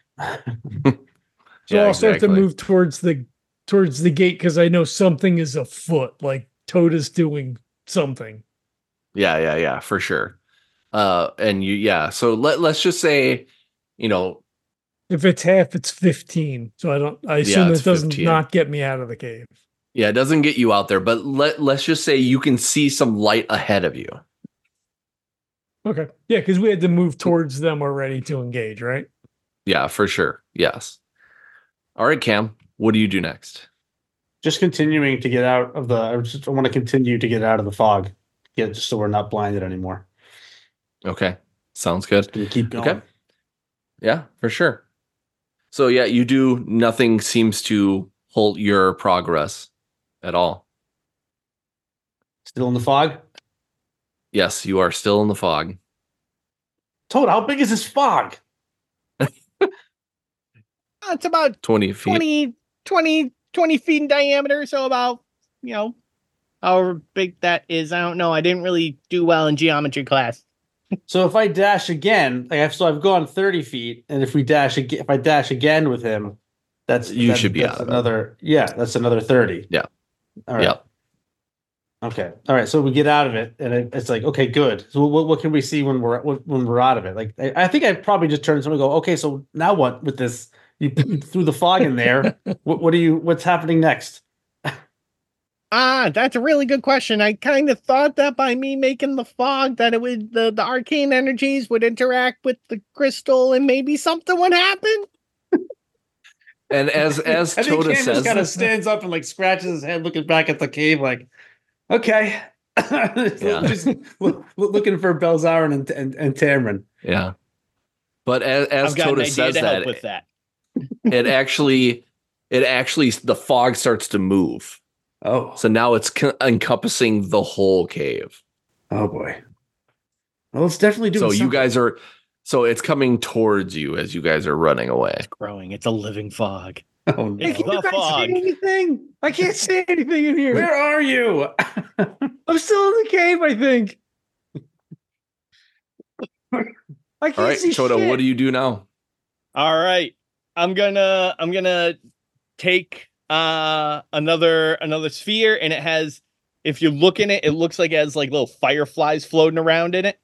So I'll start to move towards the gate because I know something is afoot. Like Toda's doing something. Yeah, for sure. So let's just say, if it's half, it's 15. So I assume it doesn't 15. not get me out of the cave. Yeah, it doesn't get you out there, but let's just say you can see some light ahead of you. Okay. Yeah, because we had to move towards them already to engage, right? Yeah, for sure. Yes. All right, Cam, what do you do next? Just continuing to get out of I want to continue to get out of the fog. Yeah, just so we're not blinded anymore. Okay. Sounds good. Can we keep going? Okay. Yeah, for sure. So yeah, you do. Nothing seems to halt your progress at all. Still in the fog? Yes, you are still in the fog. Toad, how big is this fog? It's about 20 feet. 20 feet in diameter. So about, however big that is. I don't know. I didn't really do well in geometry class. So if I dash again, I've gone 30 feet, and if I dash again with him, you should be that's out of another. Yeah, that's another 30. Yeah. All right. Yep. Okay. All right. So we get out of it, and it's like, okay, good. So what can we see when we're out of it? Like, I think I probably just turn to someone and go, okay, so now what with this? You threw the fog in there. What's happening next? That's a really good question. I kind of thought that by me making the fog that it would the arcane energies would interact with the crystal and maybe something would happen. And as Toda says, just kind of stands up and like scratches his head, looking back at the cave, like, okay, just looking for Belzarin and Tamron. Yeah, but as Toda says that, with that, it actually the fog starts to move. Oh, so now it's encompassing the whole cave. Oh boy. Well, it's definitely doing. So something. you guys are. So it's coming towards you as you guys are running away. It's growing. It's a living fog. Oh no! Hey, can you guys see anything? I can't see anything in here. Where are you? I'm still in the cave, I think. I can't see Toda, shit. what do you do now? All right. I'm gonna take another sphere, and it has, if you look in it, it looks like it has like little fireflies floating around in it.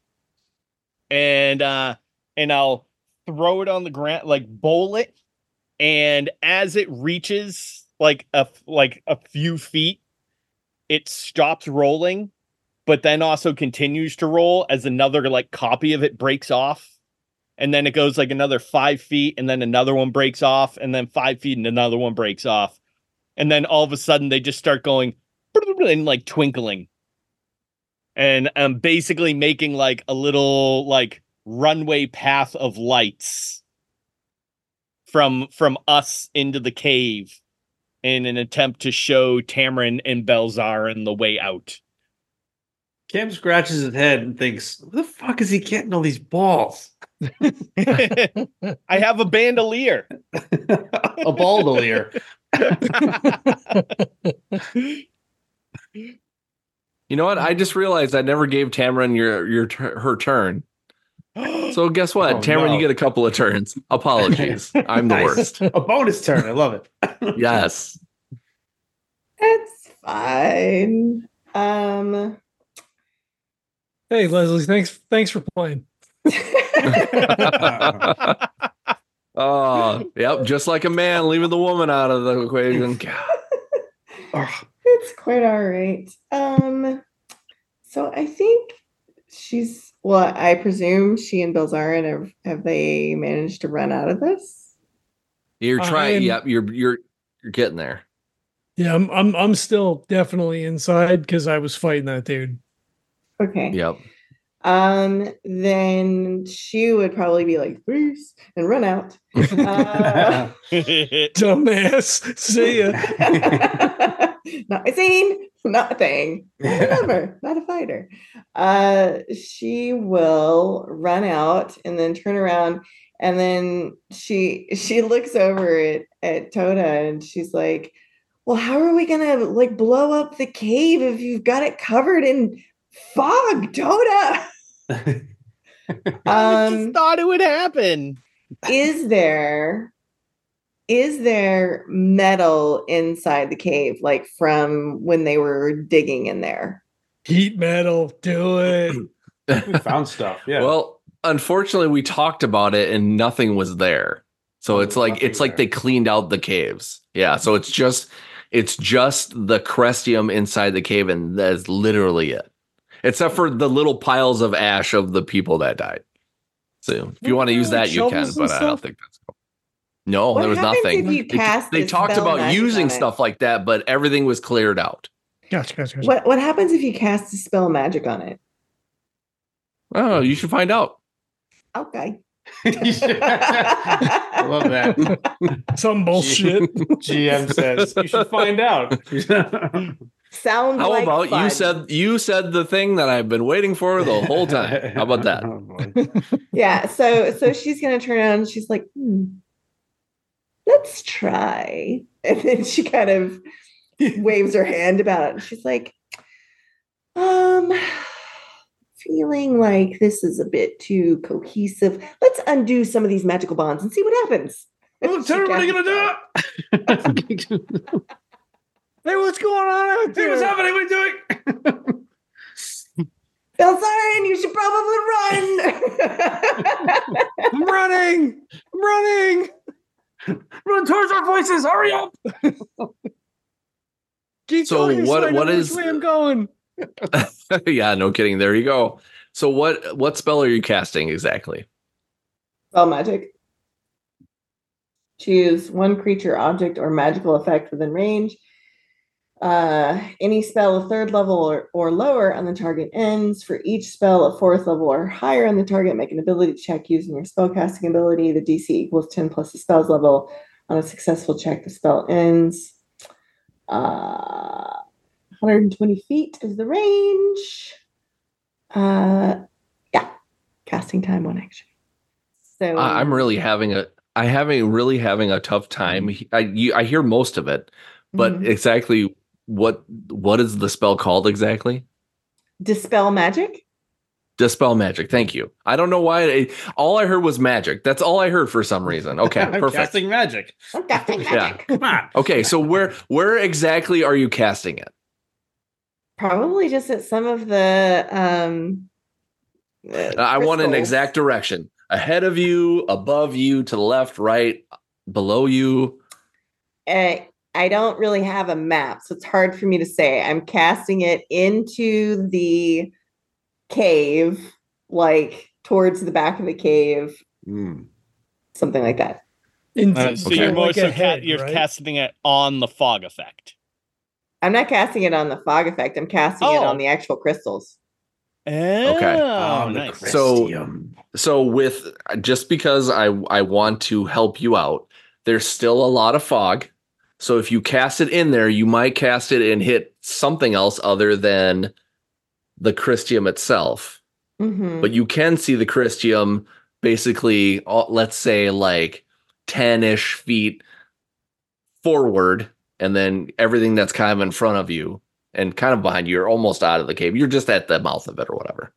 And I'll throw it on the ground, like bowl it, and as it reaches like a few feet, it stops rolling, but then also continues to roll as another like copy of it breaks off. And then it goes like another 5 feet, and then another one breaks off, and then 5 feet, and another one breaks off. And then all of a sudden they just start going and like twinkling. And I'm basically making like a little like runway path of lights from us into the cave in an attempt to show Tamron and Belzarin the way out. Cam scratches his head and thinks, where the fuck is he getting all these balls? I have a bandolier. A baldolier. You know what? I just realized I never gave Tamron her turn. So guess what? Tamron, you get a couple of turns. Apologies. I'm the worst. A bonus turn. I love it. Yes. It's fine. Hey, Leslie, thanks for playing. Oh, yep. Just like a man leaving the woman out of the equation. It's quite all right. So I think she's Well, I presume she and Belzarin have they managed to run out of this? You're trying. I'm- Yep. You're getting there. Yeah, I'm still definitely inside because I was fighting that dude. Okay. Yep. Then she would probably be like, peace, and run out. Dumbass. See ya. Not a scene, not a thing. Not a lover, not a fighter. She will run out and then turn around, and then she looks over at Toda and she's like, well, how are we gonna like blow up the cave if you've got it covered in fog, Toda? I just thought it would happen. Is there metal inside the cave, like from when they were digging in there? Heat metal. Do it. We found stuff. Yeah. Well, unfortunately, we talked about it and nothing was there. So it's like they cleaned out the caves. Yeah. So it's just the Crestium inside the cave, and that's literally it. Except for the little piles of ash of the people that died. So if you want to use that, you can, but I don't think that's cool. No, there was nothing. If you cast they talked about using stuff like that, but everything was cleared out. Gotcha. What happens if you cast a spell magic on it? Oh, you should find out. Okay. I love that. Some bullshit. GM says you should find out. Sounds How like about fun. you said the thing that I've been waiting for the whole time. How about that? Oh, boy. Yeah, so she's gonna turn around and she's like, let's try. And then she kind of waves her hand about it. And she's like, feeling like this is a bit too cohesive. Let's undo some of these magical bonds and see what happens. What's everybody gonna do it? Hey, what's going on out Hey, there? what's happening? What are you doing? Belzarin, you should probably run. I'm running. Run towards our voices! Hurry up! Keep So talking so I know what which is- way I'm going? Yeah, no kidding. There you go. So what spell are you casting exactly? Spell magic. Choose one creature, object, or magical effect within range. Any spell a third level or lower on the target ends. For each spell a fourth level or higher on the target, make an ability check using your spellcasting ability. The DC equals 10 plus the spell's level. On a successful check, the spell ends. 120 feet is the range. Yeah, casting time 1 action. So I'm really having a tough time. I hear most of it, but Mhm. exactly what is the spell called exactly? Dispel magic. Dispel magic. Thank you. I don't know why. All I heard was magic. That's all I heard for some reason. Okay, I'm perfect. casting magic. I'm casting Yeah. magic. Come on. Okay, so where exactly are you casting it? Probably just at some of the I want an crystals. exact direction. Ahead of you, above you, to the left, right, below you. I don't really have a map, so it's hard for me to say. I'm casting it into the cave, like towards the back of the cave, something like that. So Okay. you're more Like so ahead, you're right? casting it on the fog effect. I'm not casting it on the fog effect. I'm casting it Oh. on the actual crystals. Oh, the nice. So- Crestium. So with just because I want to help you out, there's still a lot of fog. So if you cast it in there, you might cast it and hit something else other than the Christium itself. Mhm. But you can see the Christium basically, let's say like 10-ish feet forward, and then everything that's kind of in front of you and kind of behind you, you're almost out of the cave. You're just at the mouth of it or whatever.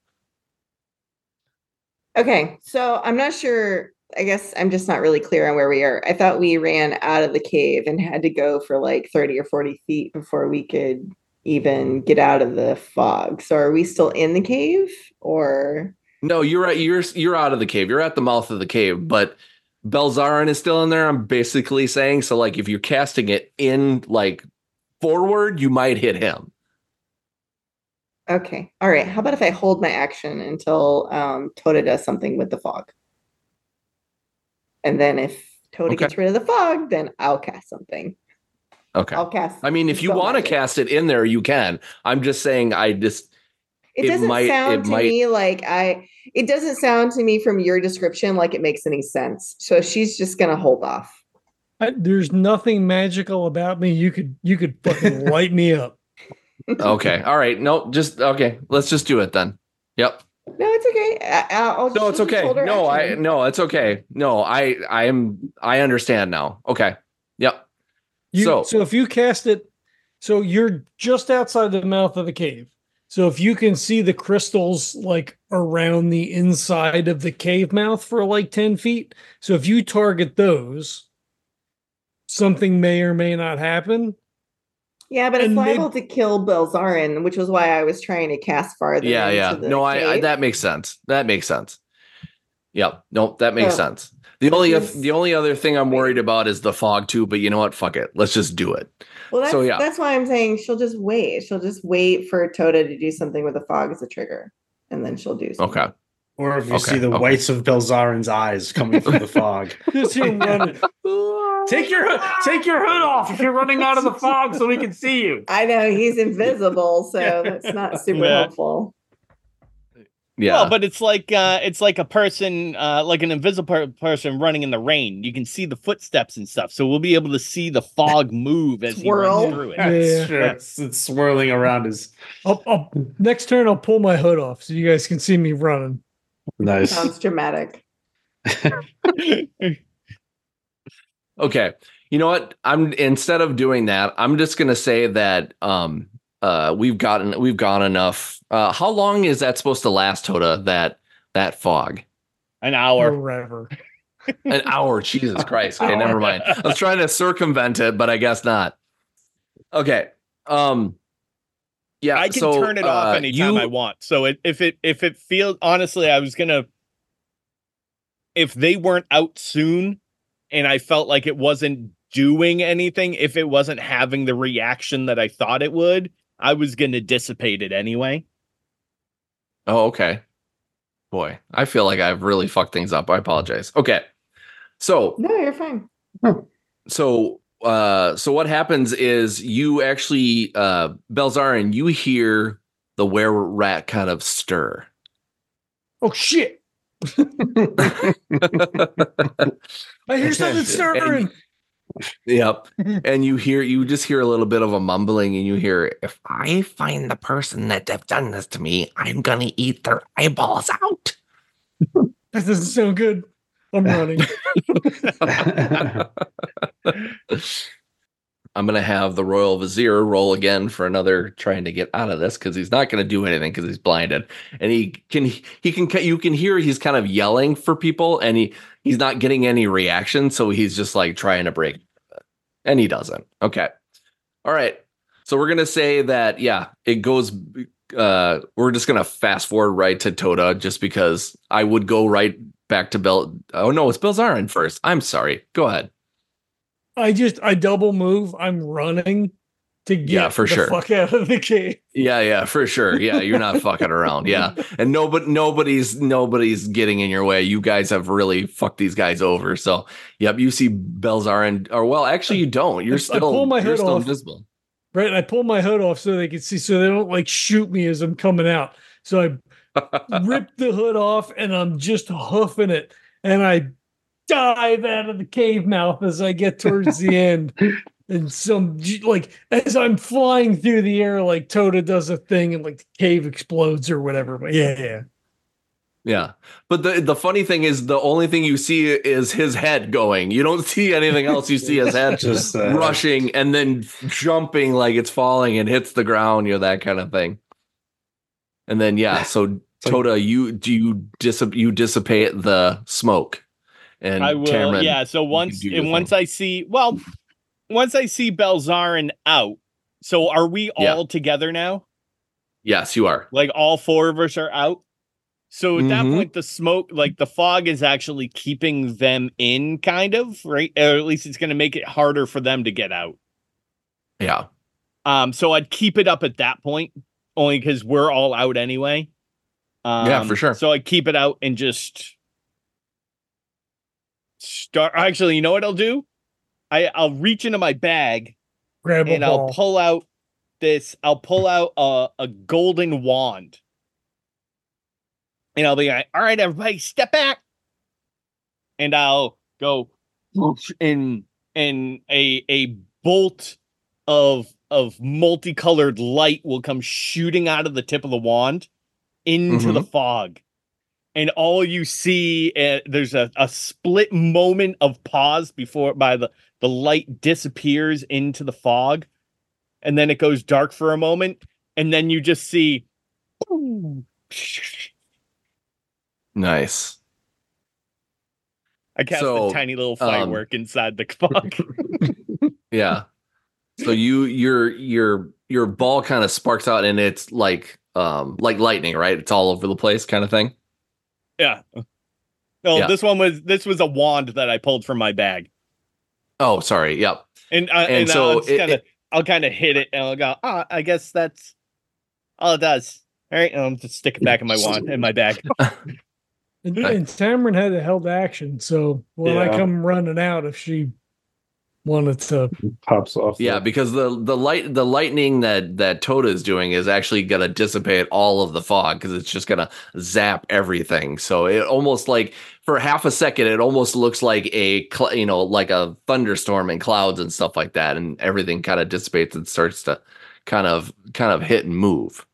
Okay, so I'm not sure. I guess I'm just not really clear on where we are. I thought we ran out of the cave and had to go for like 30 or 40 feet before we could even get out of the fog. So are we still in the cave or? No, you're right. You're out of the cave. You're at the mouth of the cave, but Belzarin is still in there. I'm basically saying, so like if you're casting it in like forward, you might hit him. Okay. All right. How about if I hold my action until Toda does something with the fog? And then if Toda Okay. gets rid of the fog, then I'll cast something. Okay. I'll cast. I mean, if you dispel want to magic. cast it in there, you can. I'm just saying, It doesn't sound to might. me like it doesn't sound to me from your description like it makes any sense. So she's just gonna hold off. There's nothing magical about me. You could fucking light me up. Okay. All right. No, just okay. Let's just do it then. Yep. No, it's okay. I'll No, it's she'll just okay. hold her action. No, it's okay. No, I understand now. Okay. Yep. So if you cast it, so you're just outside the mouth of the cave. So if you can see the crystals like around the inside of the cave mouth for like 10 feet. So if you target those, something may or may not happen. Yeah, but it's And liable to kill Belzarin, which was why I was trying to cast farther into the No, cave. that makes sense. That makes sense. Yep. Nope, that makes Oh. sense. The only other thing I'm worried about is the fog too, but you know what? Fuck it. Let's just do it. Well, So, yeah. that's why I'm saying she'll just wait. She'll just wait for Toda to do something with the fog as a trigger, and then she'll do something. Okay. Or if you Okay, see the okay. whites of Belzarin's eyes coming from the fog. Just him running. Take your hood off if you're running out of the fog so we can see you. I know he's invisible, so that's not super Yeah. helpful. Yeah. Well, but it's like a person, like an invisible person running in the rain. You can see the footsteps and stuff, so we'll be able to see the fog move as he runs Swirl. through it. Yeah. Sure. It's swirling around his Next turn, I'll pull my hood off so you guys can see me running. nice. Sounds dramatic. Okay. You know what? Instead of doing that, I'm just gonna say that we've gone enough. How long is that supposed to last, Toda? That fog? An hour. Forever. An hour. Jesus Christ. Okay, never mind. I was trying to circumvent it, but I guess not. Okay. Yeah. I can turn it off anytime I want. So if it feels, honestly, if they weren't out soon and I felt like it wasn't doing anything, if it wasn't having the reaction that I thought it would, I was going to dissipate it anyway. Oh, okay. Boy, I feel like I've really fucked things up. I apologize. Okay. So No, you're fine. so what happens is you actually Belzarin, you hear the were-rat kind of stir. Oh shit! I hear something stirring. Yep. And you just hear a little bit of a mumbling, and you hear, if I find the person that have done this to me, I'm gonna eat their eyeballs out. That doesn't sound good. I'm running. I'm gonna have the Royal Vizier roll again for another trying to get out of this, because he's not gonna do anything because he's blinded, and you can hear he's kind of yelling for people, and he's not getting any reaction, so he's just like trying to break, and he doesn't. Okay, all right. So we're gonna say that it goes. We're just gonna fast forward right to Toda, just because I would go right back to Bel. Oh no, it's Belzarin first. I'm sorry. Go ahead. I double move. I'm running to get for the sure. fuck out of the cave. Yeah, for sure. Yeah, you're not fucking around. Yeah, and nobody's getting in your way. You guys have really fucked these guys over. So, yep, you see Belzarin, or well, actually, you don't. You're I pull my hood off. invisible. Right, and I pull my hood off so they can see, so they don't like shoot me as I'm coming out. So I rip the hood off, and I'm just hoofing it, and I dive out of the cave mouth as I get towards the end. And as I'm flying through the air, like Toda does a thing, and like the cave explodes or whatever. But yeah. But the funny thing is, the only thing you see is his head going. You don't see anything else. You see his head Just, rushing and then jumping like it's falling and hits the ground. That kind of thing. And then so Toda, you dissipate the smoke. And I will. Tamron, So once I see Belzarin out, so are we all together now? Yes, you are. Like all four of us are out. So at that point, the smoke, like the fog, is actually keeping them in, kind of, right? Or at least it's going to make it harder for them to get out. Yeah. So I'd keep it up at that point. only because we're all out anyway. Yeah, for sure. So I keep it out and just start. Actually, you know what I'll do? I'll reach into my bag Grab a and I'll ball. pull out a golden wand. And I'll be like, all right, everybody, step back. And I'll go and a bolt of multicolored light will come shooting out of the tip of the wand into the fog. And all you see, there's a split moment of pause by the light disappears into the fog. And then it goes dark for a moment. And then you just see. Nice. I cast So, a tiny little firework inside the fog. Yeah. So your ball kind of sparks out and it's like lightning, right? It's all over the place kind of thing. Yeah. No, Yeah. this was a wand that I pulled from my bag. Oh, sorry. Yep. And so I'll kind of hit it and I'll go, I guess that's all it does. All right, I'll just stick it back in my bag. And Tamron had a held action, so when I Yeah. come running out, if she wanted to, Pops off. Yeah, because the lightning that Toda is doing is actually gonna dissipate all of the fog because it's just gonna zap everything. So it almost like for half a second, it almost looks like like a thunderstorm and clouds and stuff like that, and everything kind of dissipates and starts to kind of hit and move.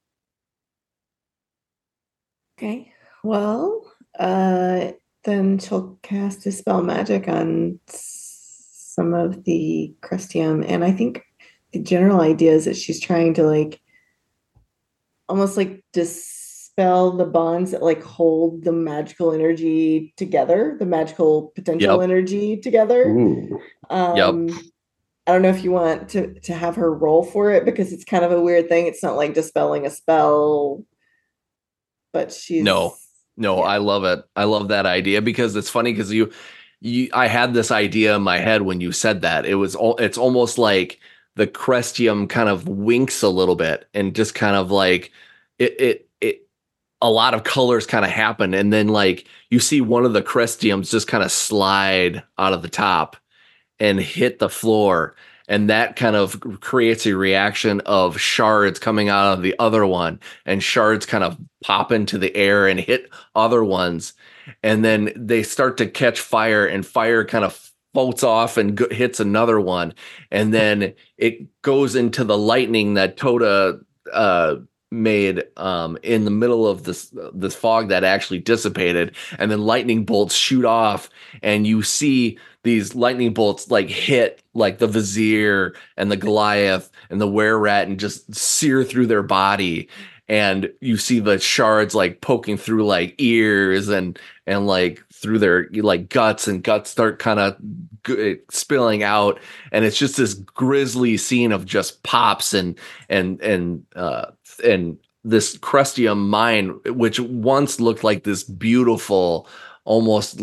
Okay. Well, then she'll cast Dispel Magic on some of the Crustium. And I think the general idea is that she's trying to almost dispel the bonds that hold the magical energy together, the magical potential energy together. Ooh. I don't know if you want to have her roll for it because it's kind of a weird thing. It's not like dispelling a spell, but she's No, yeah. I love it. I love that idea because it's funny because I had this idea in my head when you said that. It's almost like the Crestium kind of winks a little bit and just kind of like it a lot of colors kind of happen and then you see one of the Crestiums just kind of slide out of the top and hit the floor. And that kind of creates a reaction of shards coming out of the other one, and shards kind of pop into the air and hit other ones. And then they start to catch fire, and fire kind of floats off and hits another one. And then it goes into the lightning that Toda made in the middle of this fog that actually dissipated. And then lightning bolts shoot off, and you see these lightning bolts hit the Vizier and the Goliath and the Were-Rat and just sear through their body. And you see the shards poking through ears and through their guts, and guts start kind of spilling out. And it's just this grisly scene of just pops and this Crustium mine, which once looked like this beautiful, almost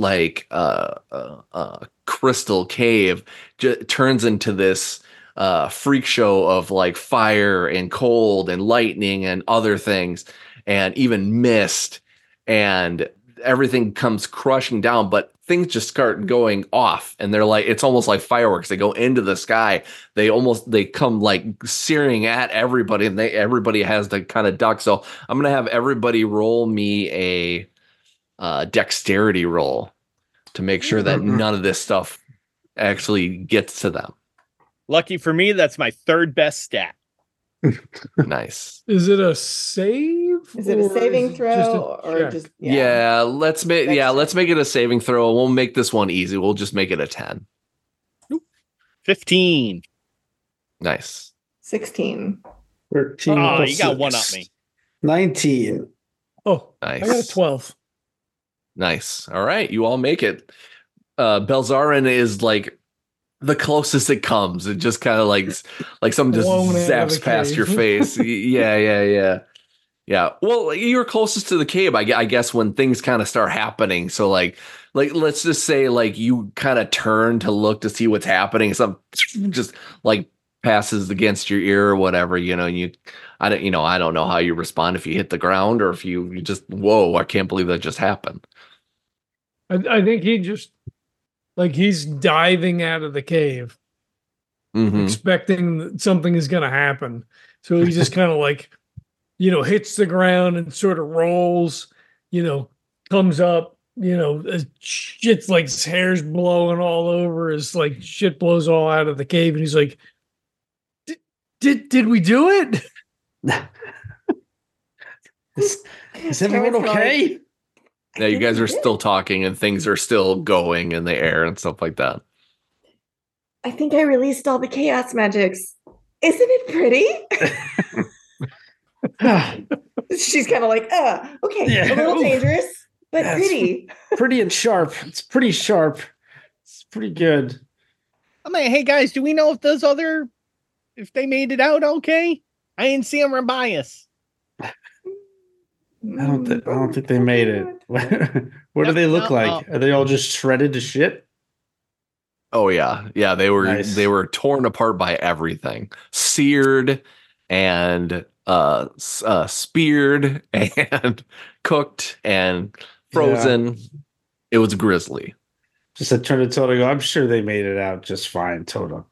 crystal cave, turns into this freak show of fire and cold and lightning and other things, and even mist, and everything comes crushing down, but things just start going off, and they're it's almost like fireworks. They go into the sky. They come searing at everybody, and everybody has to kind of duck. So I'm going to have everybody roll me a dexterity roll to make sure that none of this stuff actually gets to them. Lucky for me, that's my third best stat. Nice. is it a save? Is it a saving throw or check? just Yeah, let's make it a saving throw. We'll make this one easy. We'll just make it a 10. 15. Nice. 16. 13. Oh, plus you got one up 6. me. 19. Oh, Nice. I got a 12. Nice. All right, you all make it. Belzarin is the closest it comes. It just kind of something just Blown out of zaps the past cave. your face. Yeah. Well, you're closest to the cave, I guess, when things kind of start happening. So let's just say you kind of turn to look to see what's happening. Some just passes against your ear or whatever, I don't know how you respond if you hit the ground or if you just, whoa, I can't believe that just happened. I think he just he's diving out of the cave, expecting that something is going to happen. So he just kind of hits the ground and sort of rolls, comes up, shit's like his hair's blowing all over. His shit blows all out of the cave, and he's like, "Did we do it? Is everyone okay?" Yeah, you guys are still talking and things are still going in the air and stuff like that. I think I released all the chaos magics. Isn't it pretty? She's kind of like, okay, a little dangerous, but pretty. Pretty and sharp. It's pretty sharp. It's pretty good. I mean, hey guys, do we know if they made it out okay? I didn't see them run by us. I don't think they made it. What do they look like? Are they all just shredded to shit? Oh yeah. Yeah, they were Nice. They were torn apart by everything. Seared and speared and cooked and frozen. Yeah. It was grisly. Just I turned to Toto, I'm sure they made it out just fine, Toto.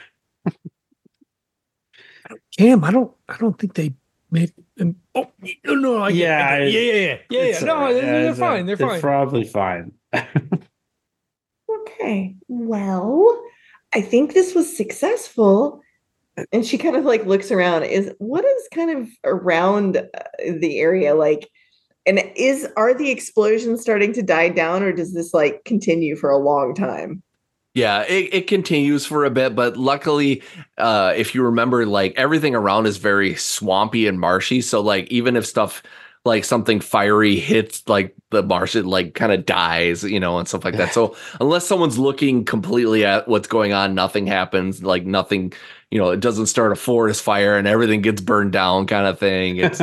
Cam, I don't think they made them. Oh no, yeah. No, they're fine. They're fine. Probably fine. Okay. Well, I think this was successful. And she kind of looks around. What is kind of around the area like? And are the explosions starting to die down, or does this continue for a long time? Yeah, it continues for a bit, but luckily, if you remember, everything around is very swampy and marshy. So even if stuff something fiery hits the marsh, it kind of dies, and stuff like that. So unless someone's looking completely at what's going on, nothing happens. Nothing, it doesn't start a forest fire and everything gets burned down, kind of thing. It's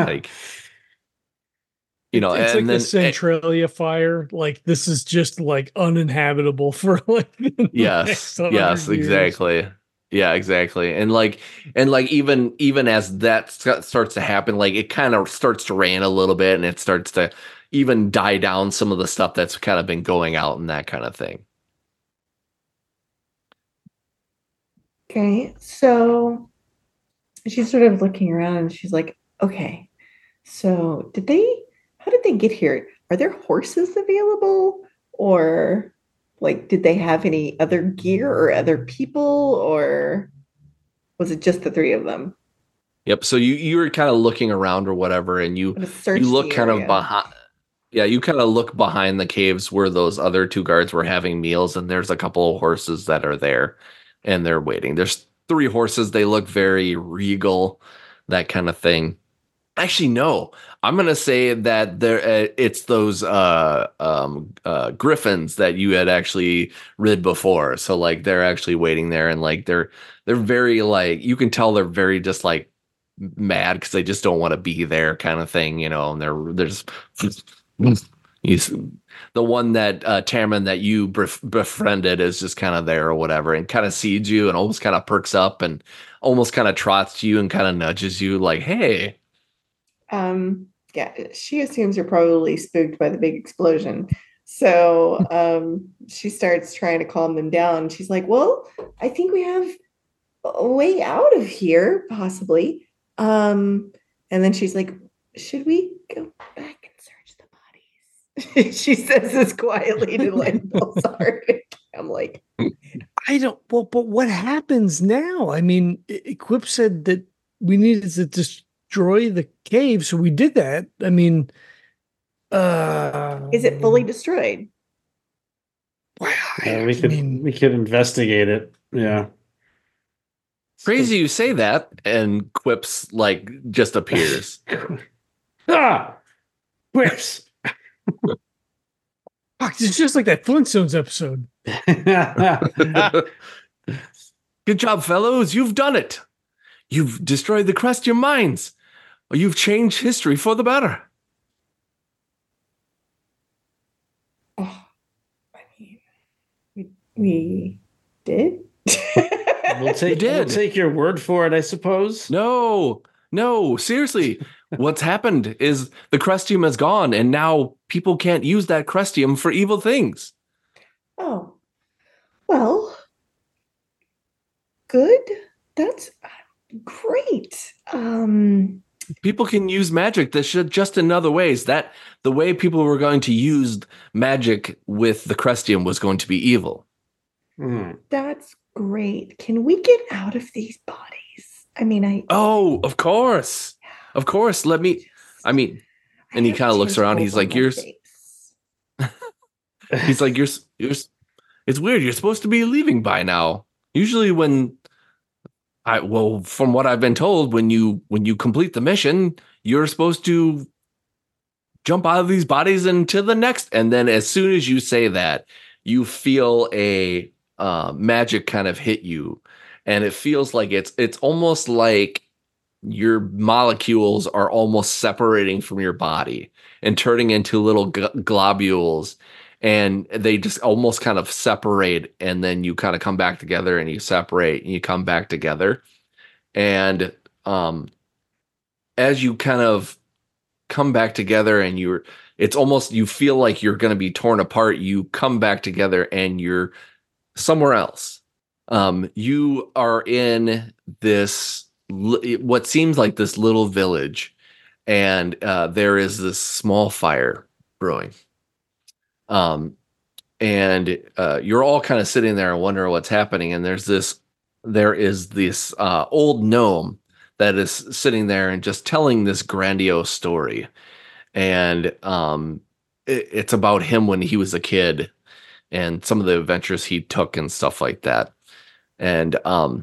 it's like the Centralia fire. This is just uninhabitable for yes, exactly. Yeah, exactly. And even as that starts to happen, it kind of starts to rain a little bit, and it starts to even die down some of the stuff that's kind of been going out and that kind of thing. Okay, so she's sort of looking around and she's like, okay, so how did they get here? Are there horses available? Or did they have any other gear or other people, or was it just the three of them? Yep. So you were kind of looking around or whatever, and you look kind of behind. Yeah, you kind of look behind the caves where those other two guards were having meals, and there's a couple of horses that are there, and they're waiting. There's 3 horses. They look very regal, that kind of thing. Actually, no. I'm gonna say that it's those griffins that you had actually rid before. So they're actually waiting there, and they're very you can tell they're very just mad because they just don't want to be there, kind of thing, and they're just the one that Tamron that you befriended is just kind of there or whatever, and kind of sees you and almost kind of perks up and almost kind of trots to you and kind of nudges you hey. Yeah, she assumes you're probably spooked by the big explosion. So she starts trying to calm them down. She's like, well, I think we have a way out of here, possibly. And then she's like, should we go back and search the bodies? She says this quietly to Balzar. I'm like, but what happens now? I mean, Quip said that we needed to destroy the cave, so we did that. I mean, is it fully destroyed? Yeah, we could investigate it. Yeah. Crazy you say that, and Quips just appears. Quips. Fuck, it's just like that Flintstones episode. Good job, fellows. You've done it. You've destroyed the Crestian mines. You've changed history for the better. Oh, I mean, we did. We'll take your word for it, I suppose. No, seriously. What's happened is the Crestium is gone, and now people can't use that Crestium for evil things. Oh, well, good. That's great. People can use magic just in other ways. That the way people were going to use magic with the Crestium was going to be evil. That's great. Can we get out of these bodies? I mean, Oh, of course. Of course. Let me. I mean, and he kind of looks around. He's like, he's like, you're. It's weird. You're supposed to be leaving by now. Usually from what I've been told, when you complete the mission, you're supposed to jump out of these bodies into the next. And then as soon as you say that, you feel a magic kind of hit you, and it feels like it's almost like your molecules are almost separating from your body and turning into little globules. And they just almost kind of separate, and then you kind of come back together, and you separate, and you come back together. And as you kind of come back together, and it's almost, you feel like you're going to be torn apart. You come back together, and you're somewhere else. You are in this, what seems like this little village, and there is this small fire brewing. And you're all kind of sitting there and wondering what's happening. And there is this old gnome that is sitting there and just telling this grandiose story. And it's about him when he was a kid and some of the adventures he took and stuff like that. And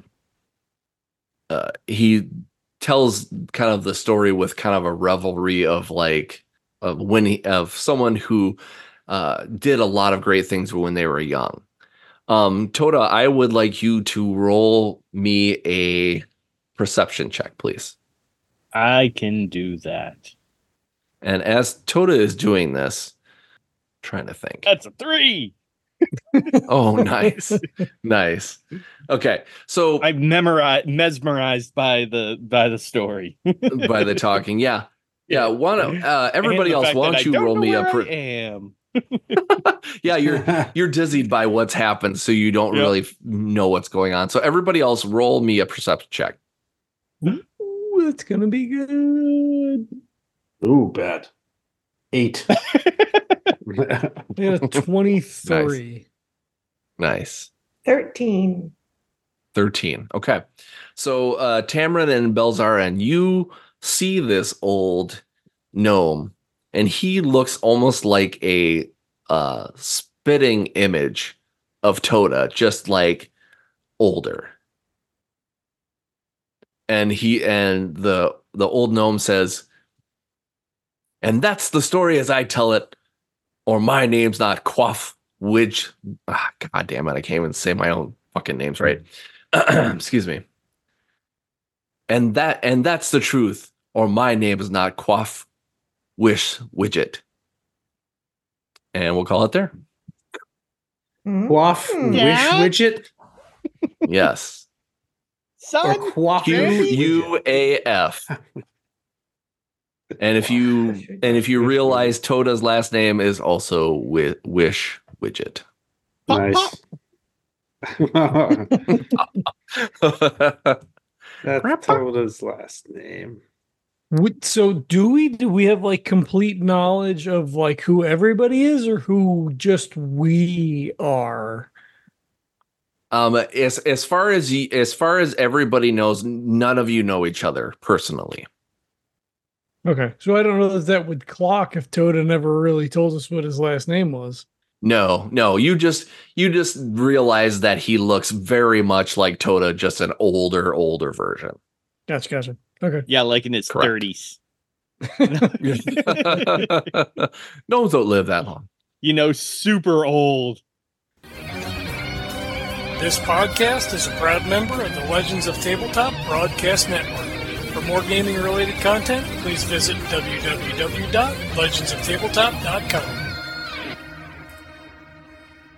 he tells kind of the story with kind of a revelry of someone who did a lot of great things when they were young. Toda, I would like you to roll me a perception check, please. I can do that. And as Toda is doing this, I'm trying to think. That's a 3. Oh, nice. Nice. Okay. So I'm mesmerized by the story. By the talking. Yeah. Yeah. Everybody else, why don't you roll me up? I am. Yeah, you're dizzied by what's happened, so you don't really know what's going on. So everybody else, roll me a perception check. Ooh, it's gonna be good. Ooh, bad. 8. I got a 23. Nice. 13. 13. Okay. So Tamarin and Belzarin, you see this old gnome, and he looks almost like a spitting image of Toda, just like older. And the old gnome says, and that's the story as I tell it, or my name's not Quaff Widge. God damn it, I can't even say my own fucking names right. Excuse me. And that's the truth, or my name is not Quaff Wish Widget. And we'll call it there. Quaff Wish Widget? Yes. Son, or Quaff QUAF. And if you realize Toda's last name is also Wish Widget. Nice. That's Toda's last name. So do we have like complete knowledge of like who everybody is, or who just we are? As far as everybody knows, none of you know each other personally. Okay, so I don't know if that would clock if Toda never really told us what his last name was. No, you just realize that he looks very much like Toda, just an older version. Gotcha. Okay. Yeah, like in his 30s. Gnomes don't live that long. Super old. This podcast is a proud member of the Legends of Tabletop Broadcast Network. For more gaming-related content, please visit www.legendsoftabletop.com.